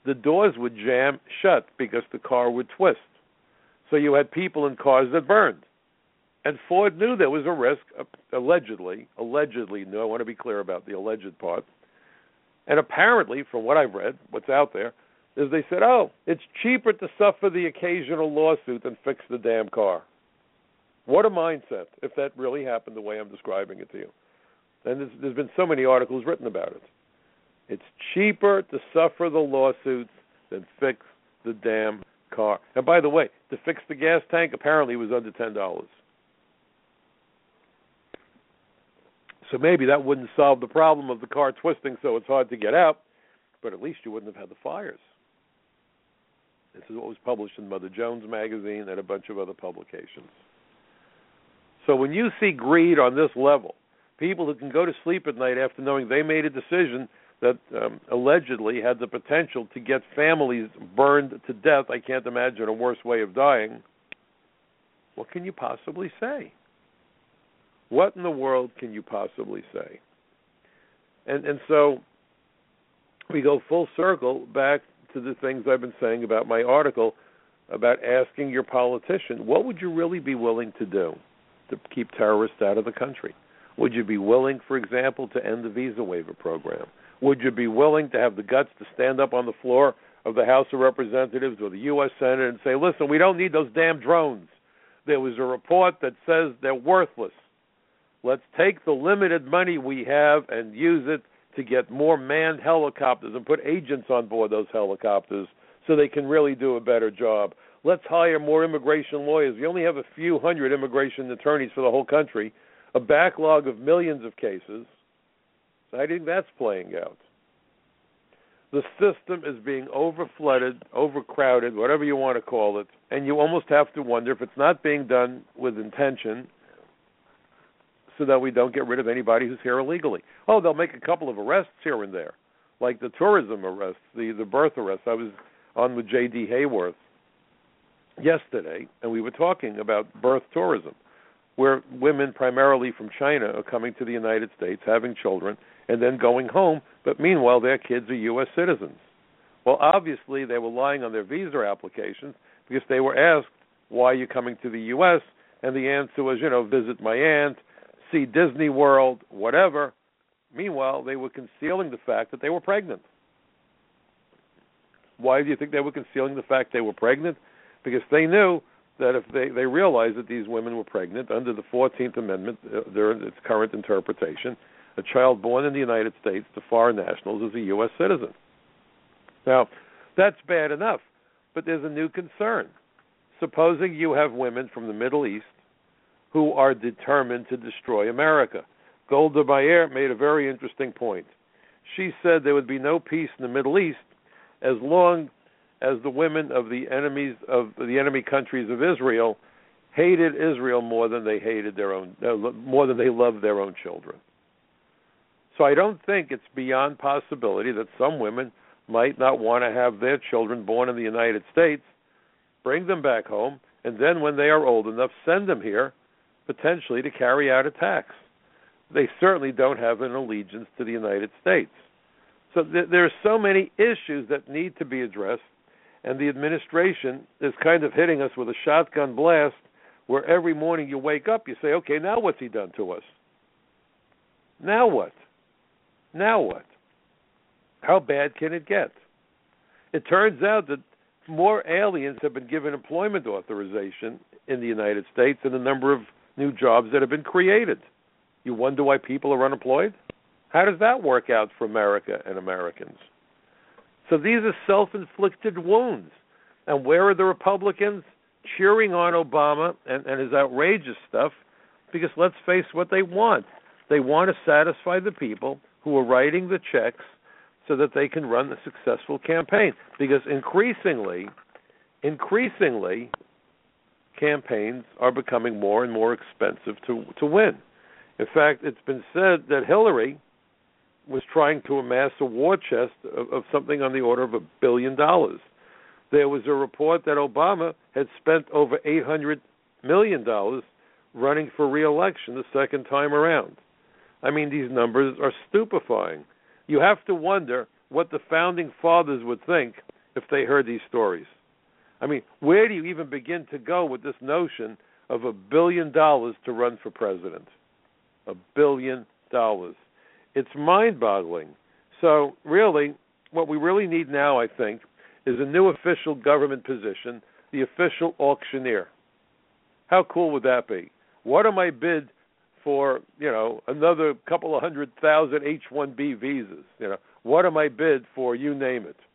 the doors would jam shut because the car would twist. So you had people in cars that burned. And Ford knew there was a risk, allegedly knew, I want to be clear about the alleged part. And apparently, from what I've read, what's out there, is they said, oh, it's cheaper to suffer the occasional lawsuit than fix the damn car. What a mindset, if that really happened the way I'm describing it to you. And there's been so many articles written about it. It's cheaper to suffer the lawsuits than fix the damn car. And by the way, to fix the gas tank apparently was under $10. So maybe that wouldn't solve the problem of the car twisting so it's hard to get out, but at least you wouldn't have had the fires. This is what was published in Mother Jones magazine and a bunch of other publications. So when you see greed on this level, people who can go to sleep at night after knowing they made a decision that allegedly had the potential to get families burned to death, I can't imagine a worse way of dying, what can you possibly say? What in the world can you possibly say? And so we go full circle back to the things I've been saying about my article about asking your politician, what would you really be willing to do to keep terrorists out of the country? Would you be willing, for example, to end the visa waiver program? Would you be willing to have the guts to stand up on the floor of the House of Representatives or the U.S. Senate and say, listen, we don't need those damn drones. There was a report that says they're worthless. Let's take the limited money we have and use it to get more manned helicopters and put agents on board those helicopters so they can really do a better job. Let's hire more immigration lawyers. We only have a few hundred immigration attorneys for the whole country, a backlog of millions of cases. So how do you think that's playing out? The system is being overflooded, overcrowded, whatever you want to call it, and you almost have to wonder if it's not being done with intention so that we don't get rid of anybody who's here illegally. Oh, they'll make a couple of arrests here and there, like the tourism arrests, the birth arrests. I was on with J.D. Hayworth yesterday, and we were talking about birth tourism, where women primarily from China are coming to the United States, having children, and then going home, but meanwhile their kids are U.S. citizens. Well, obviously they were lying on their visa applications because they were asked, why are you coming to the U.S.? And the answer was, visit my aunt, see Disney World, whatever. Meanwhile, they were concealing the fact that they were pregnant. Why do you think they were concealing the fact they were pregnant? Because they knew that if they realized that these women were pregnant under the 14th Amendment, its current interpretation, a child born in the United States to foreign nationals is a U.S. citizen. Now, that's bad enough, but there's a new concern. Supposing you have women from the Middle East who are determined to destroy America. Golda Meir made a very interesting point. She said there would be no peace in the Middle East as long as the women of the enemy countries of Israel hated Israel more than they loved their own children. So I don't think it's beyond possibility that some women might not want to have their children born in the United States, bring them back home, and then when they are old enough, send them here, potentially to carry out attacks. They certainly don't have an allegiance to the United States. So there are so many issues that need to be addressed, and the administration is kind of hitting us with a shotgun blast where every morning you wake up, you say, okay, now what's he done to us? Now what? Now what? How bad can it get? It turns out that more aliens have been given employment authorization in the United States than the number of new jobs that have been created. You wonder why people are unemployed? How does that work out for America and Americans? So these are self-inflicted wounds. And where are the Republicans cheering on Obama and his outrageous stuff? Because let's face what they want. They want to satisfy the people who are writing the checks so that they can run a successful campaign. Because increasingly, campaigns are becoming more and more expensive to win. In fact, it's been said that Hillary was trying to amass a war chest of something on the order of $1 billion. There was a report that Obama had spent over $800 million running for re-election the second time around. I mean, these numbers are stupefying. You have to wonder what the founding fathers would think if they heard these stories. I mean, where do you even begin to go with this notion of $1 billion to run for president? $1 billion. It's mind-boggling. So really, what we really need now, I think, is a new official government position, the official auctioneer. How cool would that be? What am I bid for, another couple of 100,000 H-1B visas? What am I bid for? You name it.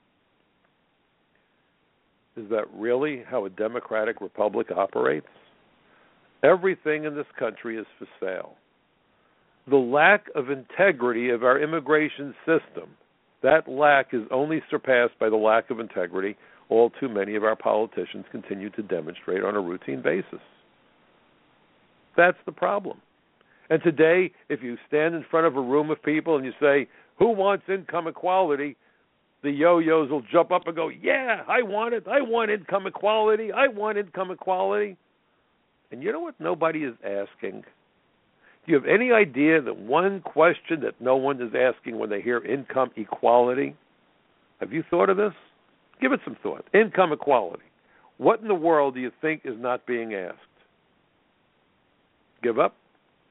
Is that really how a democratic republic operates? Everything in this country is for sale. The lack of integrity of our immigration system, that lack is only surpassed by the lack of integrity all too many of our politicians continue to demonstrate on a routine basis. That's the problem. And today, if you stand in front of a room of people and you say, who wants income equality? The yo-yos will jump up and go, yeah, I want it. I want income equality. I want income equality. And you know what nobody is asking? Do you have any idea that one question that no one is asking when they hear income equality? Have you thought of this? Give it some thought. Income equality. What in the world do you think is not being asked? Give up?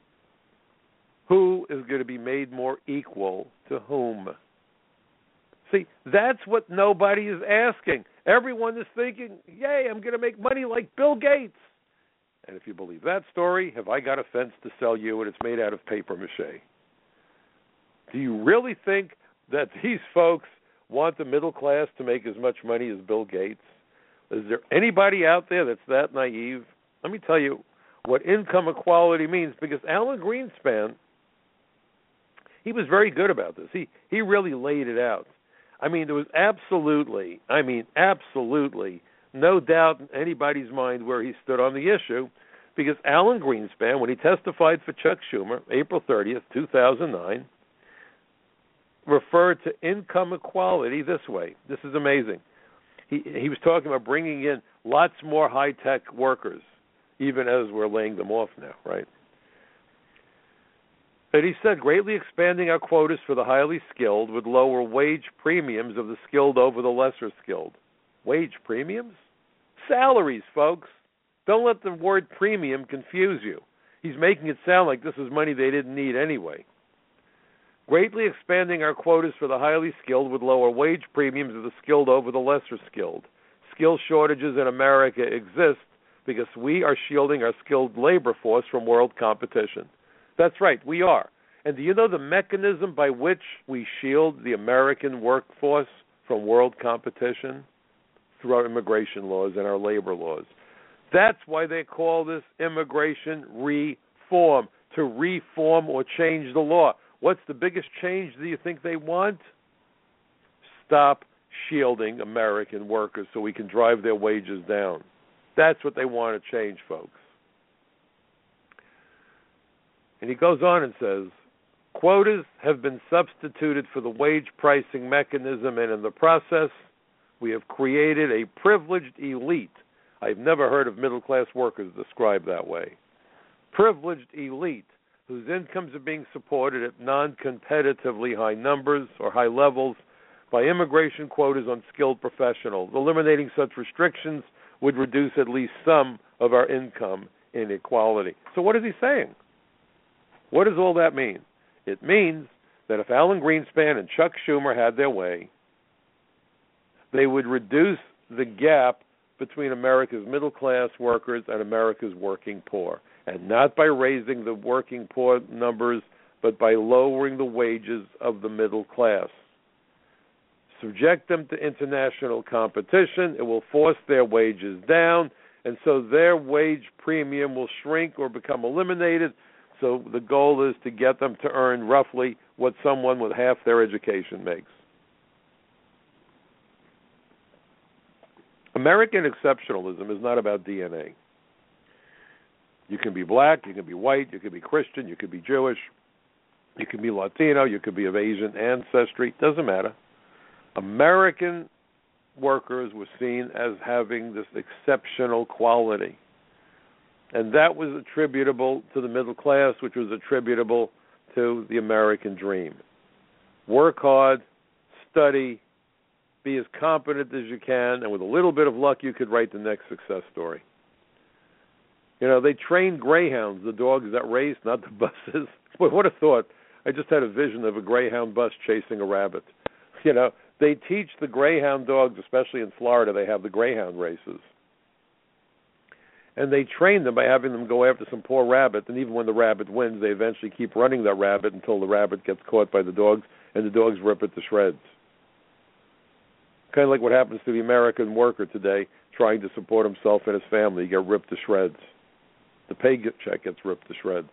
Who is going to be made more equal to whom? See, that's what nobody is asking. Everyone is thinking, yay, I'm going to make money like Bill Gates. And if you believe that story, have I got a fence to sell you and it's made out of paper mache? Do you really think that these folks want the middle class to make as much money as Bill Gates? Is there anybody out there that's that naive? Let me tell you what income equality means, because Alan Greenspan, he was very good about this. He really laid it out. I mean, there was absolutely no doubt in anybody's mind where he stood on the issue, because Alan Greenspan, when he testified for Chuck Schumer, April 30th, 2009, referred to income equality this way. This is amazing. He was talking about bringing in lots more high-tech workers, even as we're laying them off now, right? But he said, greatly expanding our quotas for the highly skilled would lower wage premiums of the skilled over the lesser skilled. Wage premiums? Salaries, folks. Don't let the word premium confuse you. He's making it sound like this is money they didn't need anyway. Greatly expanding our quotas for the highly skilled would lower wage premiums of the skilled over the lesser skilled. Skill shortages in America exist because we are shielding our skilled labor force from world competition. That's right, we are. And do you know the mechanism by which we shield the American workforce from world competition? Through our immigration laws and our labor laws. That's why they call this immigration reform, to reform or change the law. What's the biggest change do you think they want? Stop shielding American workers so we can drive their wages down. That's what they want to change, folks. And he goes on and says, quotas have been substituted for the wage pricing mechanism, and in the process, we have created a privileged elite. I've never heard of middle-class workers described that way. Privileged elite whose incomes are being supported at non-competitively high numbers or high levels by immigration quotas on skilled professionals. Eliminating such restrictions would reduce at least some of our income inequality. So what is he saying? What does all that mean? It means that if Alan Greenspan and Chuck Schumer had their way, they would reduce the gap between America's middle-class workers and America's working poor, and not by raising the working poor numbers, but by lowering the wages of the middle class. Subject them to international competition. It will force their wages down, and so their wage premium will shrink or become eliminated. So the goal is to get them to earn roughly what someone with half their education makes. American exceptionalism is not about DNA. You can be black, you can be white, you can be Christian, you can be Jewish, you can be Latino, you can be of Asian ancestry. Doesn't matter. American workers were seen as having this exceptional quality. And that was attributable to the middle class, which was attributable to the American dream. Work hard, study, be as competent as you can, and with a little bit of luck, you could write the next success story. You know, they train greyhounds, the dogs that race, not the buses. Boy, what a thought. I just had a vision of a greyhound bus chasing a rabbit. You know, they teach the greyhound dogs, especially in Florida, they have the greyhound races. And they train them by having them go after some poor rabbit, and even when the rabbit wins, they eventually keep running that rabbit until the rabbit gets caught by the dogs, and the dogs rip it to shreds. Kind of like what happens to the American worker today trying to support himself and his family. You get ripped to shreds. The paycheck gets ripped to shreds.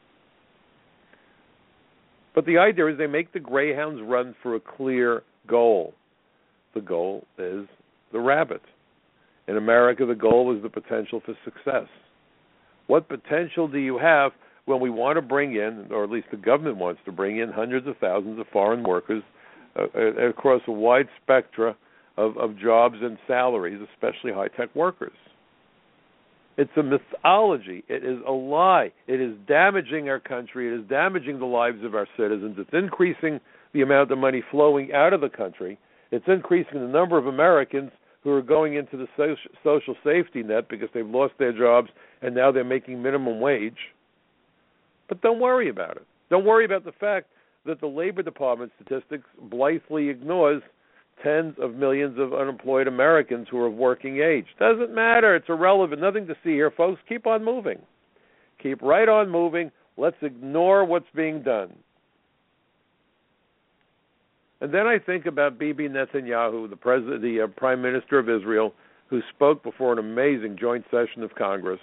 But the idea is they make the greyhounds run for a clear goal. The goal is the rabbit. In America, the goal is the potential for success. What potential do you have when we want to bring in, or at least the government wants to bring in, hundreds of thousands of foreign workers across a wide spectrum of jobs and salaries, especially high-tech workers? It's a mythology. It is a lie. It is damaging our country. It is damaging the lives of our citizens. It's increasing the amount of money flowing out of the country. It's increasing the number of Americans who are going into the social safety net because they've lost their jobs and now they're making minimum wage. But don't worry about it. Don't worry about the fact that the Labor Department statistics blithely ignores tens of millions of unemployed Americans who are of working age. Doesn't matter. It's irrelevant. Nothing to see here, folks. Keep on moving. Keep right on moving. Let's ignore what's being done. And then I think about Bibi Netanyahu, the Prime Minister of Israel, who spoke before an amazing joint session of Congress.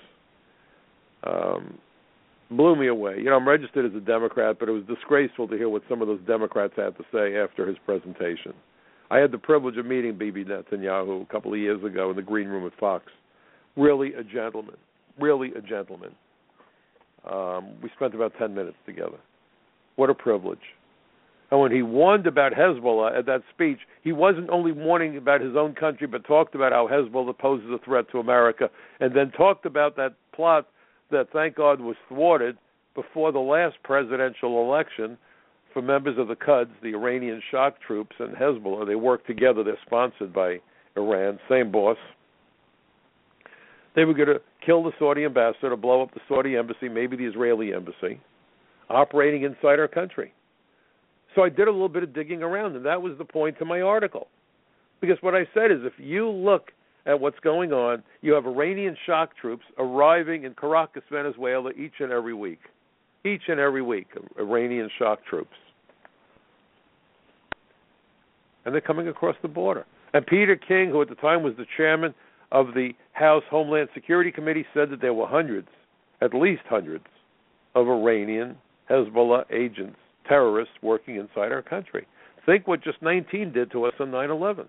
Blew me away. You know, I'm registered as a Democrat, but it was disgraceful to hear what some of those Democrats had to say after his presentation. I had the privilege of meeting Bibi Netanyahu a couple of years ago in the green room at Fox. Really a gentleman. Really a gentleman. We spent about 10 minutes together. What a privilege. And when he warned about Hezbollah at that speech, he wasn't only warning about his own country, but talked about how Hezbollah poses a threat to America, and then talked about that plot that, thank God, was thwarted before the last presidential election for members of the Quds, the Iranian shock troops, and Hezbollah. They work together. They're sponsored by Iran, same boss. They were going to kill the Saudi ambassador, blow up the Saudi embassy, maybe the Israeli embassy, operating inside our country. So I did a little bit of digging around, and that was the point to my article. Because what I said is, if you look at what's going on, you have Iranian shock troops arriving in Caracas, Venezuela, each and every week. Each and every week, Iranian shock troops. And they're coming across the border. And Peter King, who at the time was the chairman of the House Homeland Security Committee, said that there were hundreds, at least hundreds, of Iranian Hezbollah agents, terrorists working inside our country. Think what just 19 did to us on 9/11.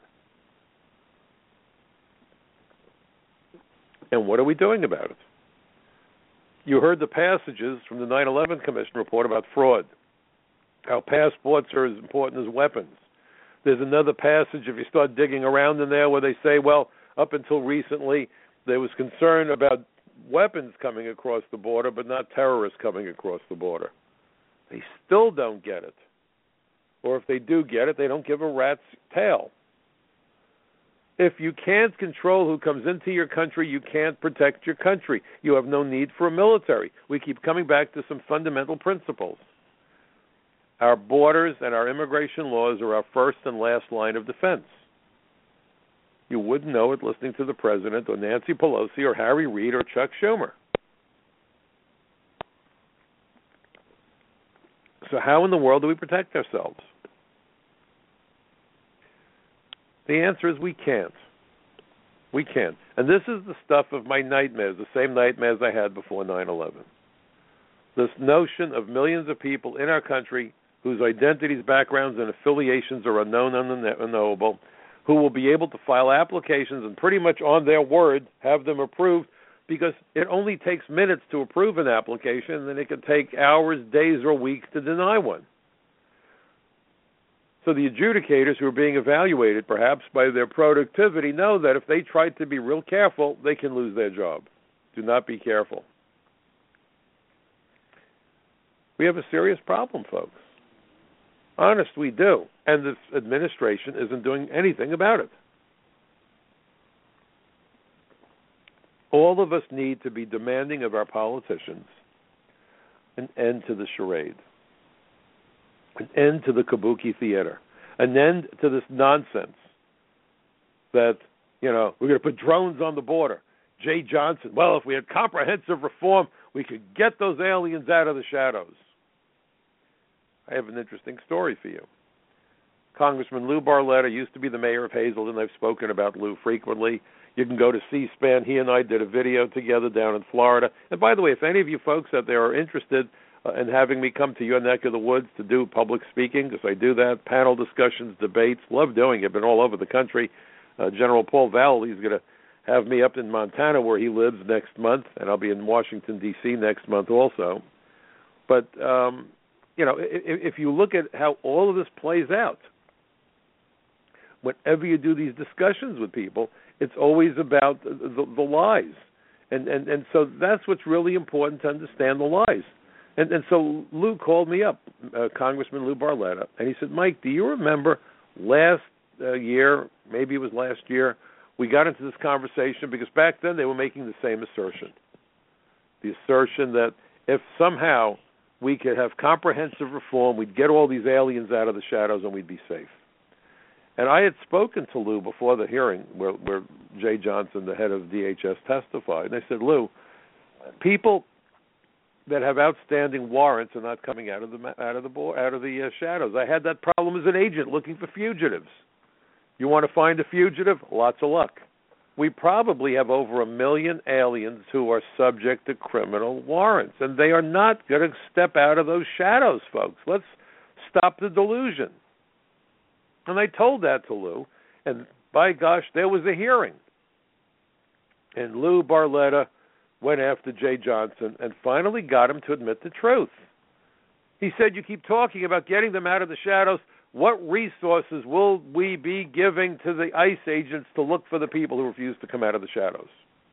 And what are we doing about it? You heard the passages from the 9/11 Commission report about fraud, how passports are as important as weapons. There's another passage, if you start digging around in there, where they say, well, up until recently, there was concern about weapons coming across the border, but not terrorists coming across the border. They still don't get it. Or if they do get it, they don't give a rat's tail. If you can't control who comes into your country, you can't protect your country. You have no need for a military. We keep coming back to some fundamental principles. Our borders and our immigration laws are our first and last line of defense. You wouldn't know it listening to the President or Nancy Pelosi or Harry Reid or Chuck Schumer. So how in the world do we protect ourselves? The answer is we can't. We can't. And this is the stuff of my nightmares, the same nightmares I had before 9/11. This notion of millions of people in our country whose identities, backgrounds, and affiliations are unknown and unknowable, who will be able to file applications and pretty much on their word have them approved, because it only takes minutes to approve an application, and then it can take hours, days, or weeks to deny one. So the adjudicators who are being evaluated, perhaps by their productivity, know that if they try to be real careful, they can lose their job. Do not be careful. We have a serious problem, folks. Honest, we do. and this administration isn't doing anything about it. All of us need to be demanding of our politicians an end to the charade, an end to the kabuki theater, an end to this nonsense that, we're going to put drones on the border. Jay Johnson, well, if we had comprehensive reform, we could get those aliens out of the shadows. I have an interesting story for you. Congressman Lou Barletta used to be the mayor of Hazleton. I've spoken about Lou frequently. You can go to C-SPAN. He and I did a video together down in Florida. And by the way, if any of you folks out there are interested in having me come to your neck of the woods to do public speaking, because I do that, panel discussions, debates, love doing it, been all over the country. General Paul Valley is going to have me up in Montana where he lives next month, and I'll be in Washington, D.C. next month also. But, if you look at how all of this plays out, whenever you do these discussions with people, it's always about the lies. And so that's what's really important to understand, the lies. And so Lou called me up, Congressman Lou Barletta, and he said, Mike, do you remember last year, maybe it was last year, we got into this conversation because back then they were making the same assertion. The assertion that if somehow we could have comprehensive reform, we'd get all these aliens out of the shadows and we'd be safe. And I had spoken to Lou before the hearing where Jay Johnson, the head of DHS, testified. And I said, Lou, people that have outstanding warrants are not coming out of the shadows. I had that problem as an agent looking for fugitives. You want to find a fugitive? Lots of luck. We probably have over 1 million aliens who are subject to criminal warrants, and they are not going to step out of those shadows, folks. Let's stop the delusion. And I told that to Lou, and by gosh, there was a hearing. And Lou Barletta went after Jay Johnson and finally got him to admit the truth. He said, you keep talking about getting them out of the shadows. What resources will we be giving to the ICE agents to look for the people who refuse to come out of the shadows?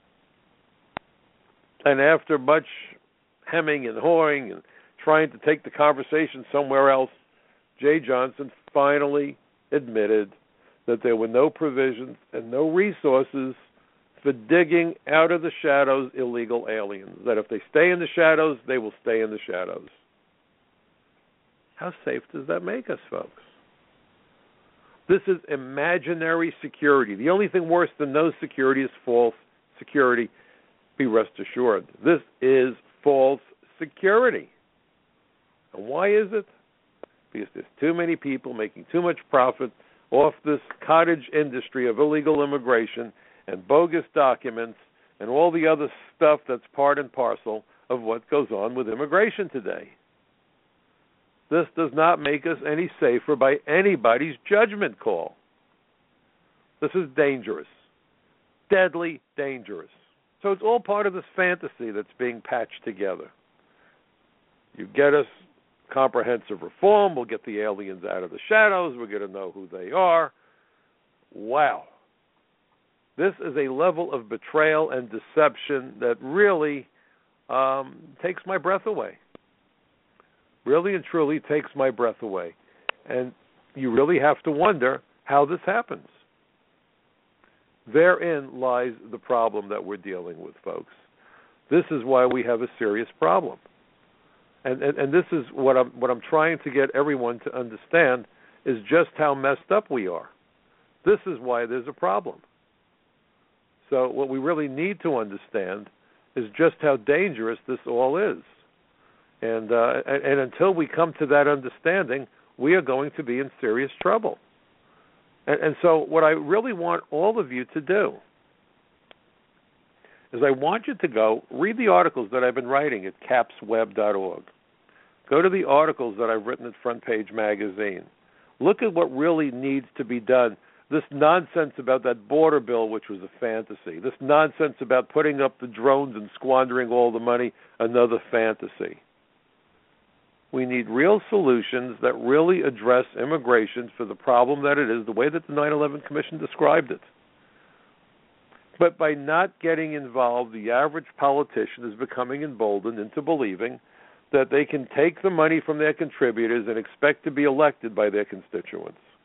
And after much hemming and hawing and trying to take the conversation somewhere else, Jay Johnson finally admitted that there were no provisions and no resources for digging out of the shadows illegal aliens, that if they stay in the shadows, they will stay in the shadows. How safe does that make us, folks? This is imaginary security. The only thing worse than no security is false security. Be rest assured. This is false security. And why is it? Because there's too many people making too much profit off this cottage industry of illegal immigration and bogus documents and all the other stuff that's part and parcel of what goes on with immigration today. This does not make us any safer by anybody's judgment call. This is dangerous, deadly dangerous. So it's all part of this fantasy that's being patched together. You get us comprehensive reform, we'll get the aliens out of the shadows, we're going to know who they are. Wow. This is a level of betrayal and deception that really takes my breath away. Really and truly takes my breath away. And you really have to wonder how this happens. Therein lies the problem that we're dealing with, folks. This is why we have a serious problem. And this is what I'm trying to get everyone to understand is just how messed up we are. This is why there's a problem. So what we really need to understand is just how dangerous this all is. And until we come to that understanding, we are going to be in serious trouble. And so what I really want all of you to do is I want you to go read the articles that I've been writing at capsweb.org. Go to the articles that I've written at Front Page Magazine. Look at what really needs to be done. This nonsense about that border bill, which was a fantasy. This nonsense about putting up the drones and squandering all the money, another fantasy. We need real solutions that really address immigration for the problem that it is, the way that the 9/11 Commission described it. But by not getting involved, the average politician is becoming emboldened into believing that they can take the money from their contributors and expect to be elected by their constituents.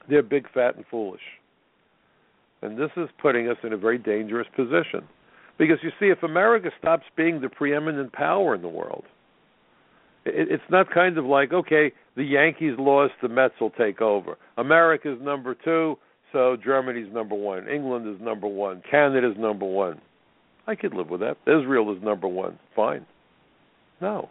They're big, fat, and foolish. And this is putting us in a very dangerous position. Because, you see, if America stops being the preeminent power in the world, it's not kind of like, okay, the Yankees lost, the Mets will take over. America's number 2, so Germany's number 1. England is number 1. Canada's number 1. I could live with that. Israel is number 1. Fine. No.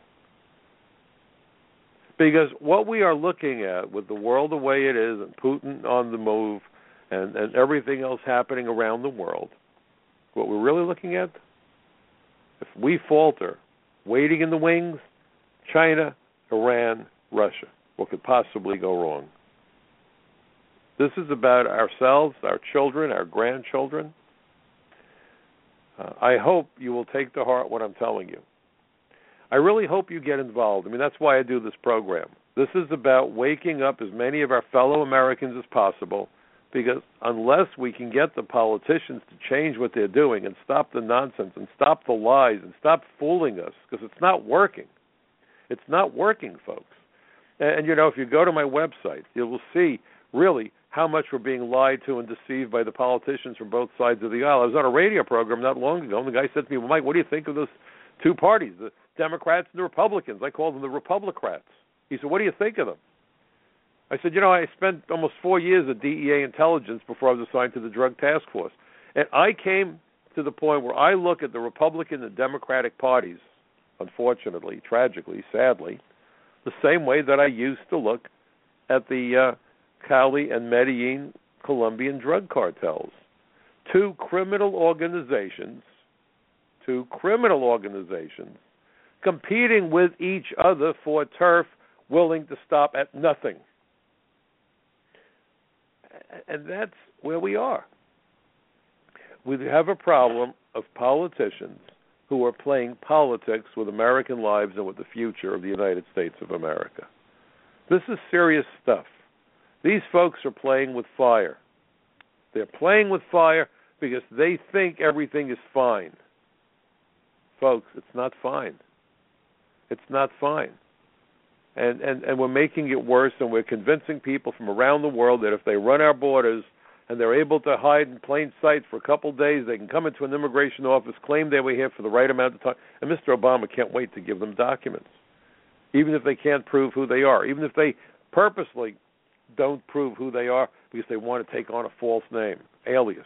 Because what we are looking at with the world the way it is and Putin on the move and everything else happening around the world, what we're really looking at, if we falter, waiting in the wings, China, Iran, Russia. What could possibly go wrong? This is about ourselves, our children, our grandchildren. I hope you will take to heart what I'm telling you. I really hope you get involved. I mean, that's why I do this program. This is about waking up as many of our fellow Americans as possible, because unless we can get the politicians to change what they're doing and stop the nonsense and stop the lies and stop fooling us, because it's not working. It's not working, folks. And, you know, if you go to my website, you will see really how much we're being lied to and deceived by the politicians from both sides of the aisle. I was on a radio program not long ago, and the guy said to me, well, Mike, what do you think of those two parties, the Democrats and the Republicans? I call them the Republicrats. He said, what do you think of them? I said, you know, I spent almost 4 years at DEA intelligence before I was assigned to the Drug Task Force. And I came to the point where I look at the Republican and Democratic parties, unfortunately, tragically, sadly, the same way that I used to look at the Cali and Medellin Colombian drug cartels. Two criminal organizations competing with each other for turf, willing to stop at nothing. And that's where we are. We have a problem of politicians who are playing politics with American lives and with the future of the United States of America. This is serious stuff. These folks are playing with fire. They're playing with fire because they think everything is fine. Folks, it's not fine. It's not fine. And we're making it worse, and we're convincing people from around the world that if they run our borders and they're able to hide in plain sight for a couple of days, they can come into an immigration office, claim they were here for the right amount of time, and Mr. Obama can't wait to give them documents, even if they can't prove who they are, even if they purposely don't prove who they are because they want to take on a false name, alias.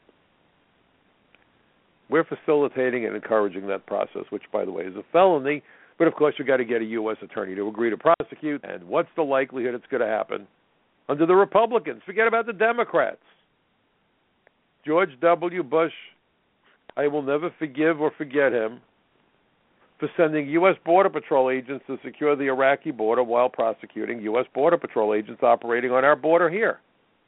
We're facilitating and encouraging that process, which, by the way, is a felony. But, of course, you've got to get a U.S. attorney to agree to prosecute. And what's the likelihood it's going to happen? Under the Republicans. Forget about the Democrats. George W. Bush, I will never forgive or forget him for sending U.S. Border Patrol agents to secure the Iraqi border while prosecuting U.S. Border Patrol agents operating on our border here.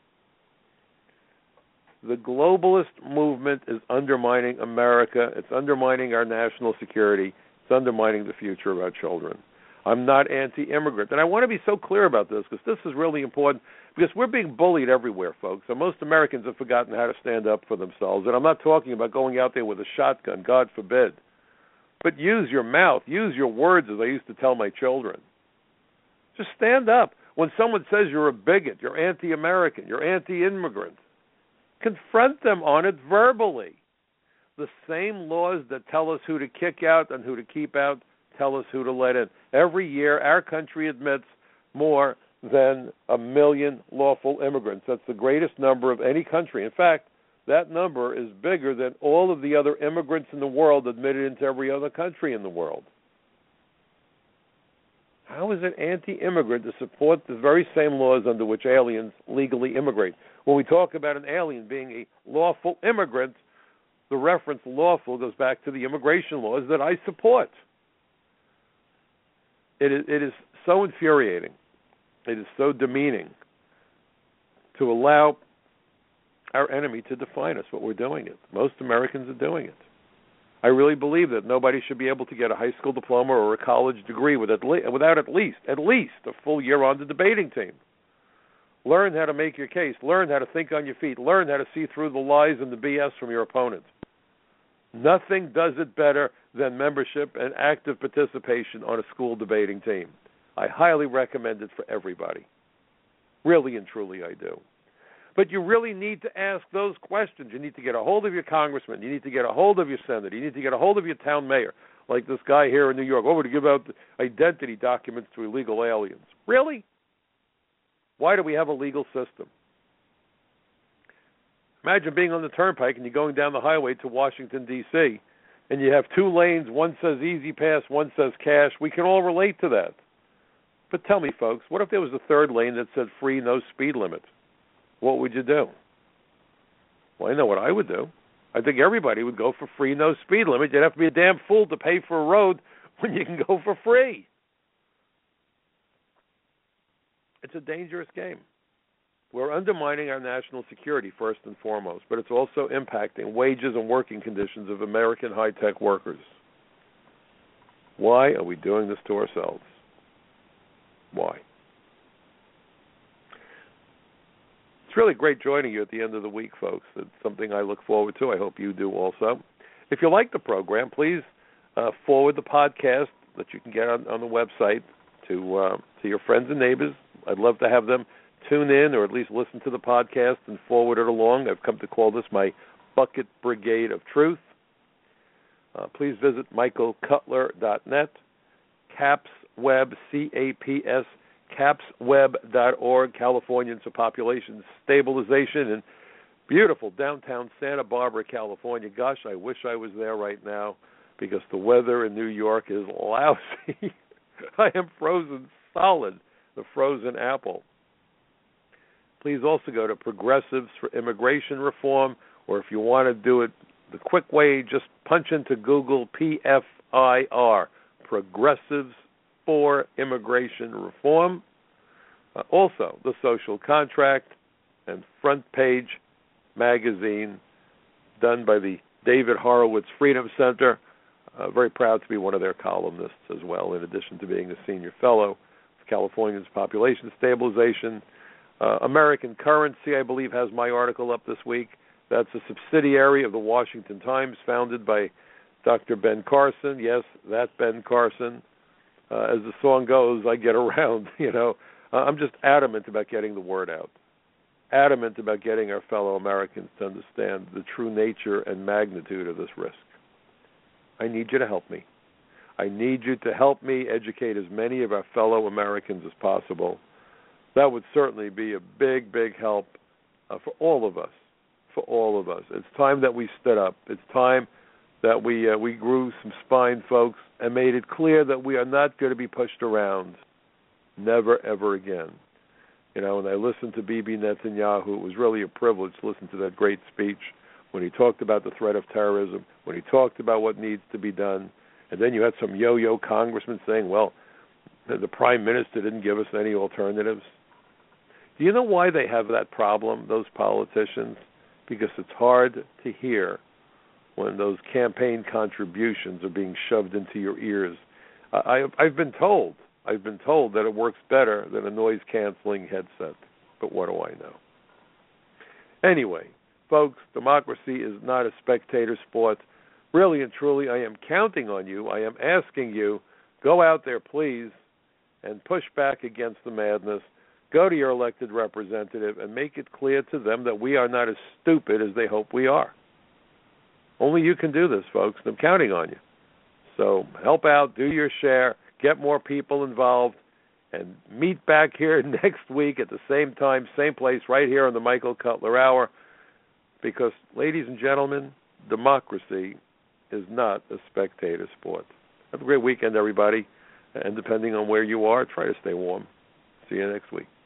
The globalist movement is undermining America. It's undermining our national security. It's undermining the future of our children. I'm not anti-immigrant. And I want to be so clear about this because this is really important because we're being bullied everywhere, folks. And most Americans have forgotten how to stand up for themselves. And I'm not talking about going out there with a shotgun, God forbid. But use your mouth. Use your words, as I used to tell my children. Just stand up. When someone says you're a bigot, you're anti-American, you're anti-immigrant, confront them on it verbally. The same laws that tell us who to kick out and who to keep out tell us who to let in. Every year, our country admits more than 1 million lawful immigrants. That's the greatest number of any country. In fact, that number is bigger than all of the other immigrants in the world admitted into every other country in the world. How is it anti-immigrant to support the very same laws under which aliens legally immigrate? When we talk about an alien being a lawful immigrant, the reference lawful goes back to the immigration laws that I support. It is so infuriating. It is so demeaning to allow our enemy to define us, what we're doing it. Most Americans are doing it. I really believe that nobody should be able to get a high school diploma or a college degree without at least a full year on the debating team. Learn how to make your case. Learn how to think on your feet. Learn how to see through the lies and the BS from your opponents. Nothing does it better than membership and active participation on a school debating team. I highly recommend it for everybody. Really and truly I do. But you really need to ask those questions. You need to get a hold of your congressman. You need to get a hold of your senator. You need to get a hold of your town mayor, like this guy here in New York. Oh, to give out identity documents to illegal aliens. Really? Why do we have a legal system? Imagine being on the turnpike and you're going down the highway to Washington, D.C., and you have two lanes. One says Easy Pass, one says cash. We can all relate to that. But tell me, folks, what if there was a third lane that said free, no speed limit? What would you do? Well, I know what I would do. I think everybody would go for free, no speed limit. You'd have to be a damn fool to pay for a road when you can go for free. It's a dangerous game. We're undermining our national security first and foremost, but it's also impacting wages and working conditions of American high-tech workers. Why are we doing this to ourselves? Why? It's really great joining you at the end of the week, folks. It's something I look forward to. I hope you do also. If you like the program, please forward the podcast that you can get on the website to your friends and neighbors. I'd love to have them tune in or at least listen to the podcast and forward it along. I've come to call this my Bucket Brigade of Truth. Please visit michaelcutler.net, CAPSWeb, C-A-P-S, capsweb.org, Californians for Population Stabilization in beautiful downtown Santa Barbara, California. Gosh, I wish I was there right now because the weather in New York is lousy. I am frozen solid, the frozen apple. Please also go to Progressives for Immigration Reform, or if you want to do it the quick way, just punch into Google PFIR, Progressives for Immigration Reform. Also, The Social Contract and Front Page Magazine, done by the David Horowitz Freedom Center. Very proud to be one of their columnists as well, in addition to being a senior fellow of Californians Population Stabilization. American Currency, I believe, has my article up this week. That's a subsidiary of the Washington Times, founded by Dr. Ben Carson. Yes, that Ben Carson. As the song goes, I get around, I'm just adamant about getting the word out. Adamant about getting our fellow Americans to understand the true nature and magnitude of this risk. I need you to help me. I need you to help me educate as many of our fellow Americans as possible. That would certainly be a big, big help for all of us. For all of us. It's time that we stood up. It's time that we grew some spine, folks, and made it clear that we are not going to be pushed around. Never, ever again. When I listened to Bibi Netanyahu, it was really a privilege to listen to that great speech when he talked about the threat of terrorism, when he talked about what needs to be done. And then you had some yo-yo congressman saying, well, the prime minister didn't give us any alternatives. Do you know why they have that problem, those politicians? Because it's hard to hear when those campaign contributions are being shoved into your ears. I've been told that it works better than a noise-canceling headset. But what do I know? Anyway, folks, democracy is not a spectator sport. Really and truly, I am counting on you. I am asking you, go out there, please, and push back against the madness. Go to your elected representative and make it clear to them that we are not as stupid as they hope we are. Only you can do this, folks, and I'm counting on you. So help out, do your share, get more people involved, and meet back here next week at the same time, same place, right here on the Michael Cutler Hour, because, ladies and gentlemen, democracy is not a spectator sport. Have a great weekend, everybody, and depending on where you are, try to stay warm. See you next week.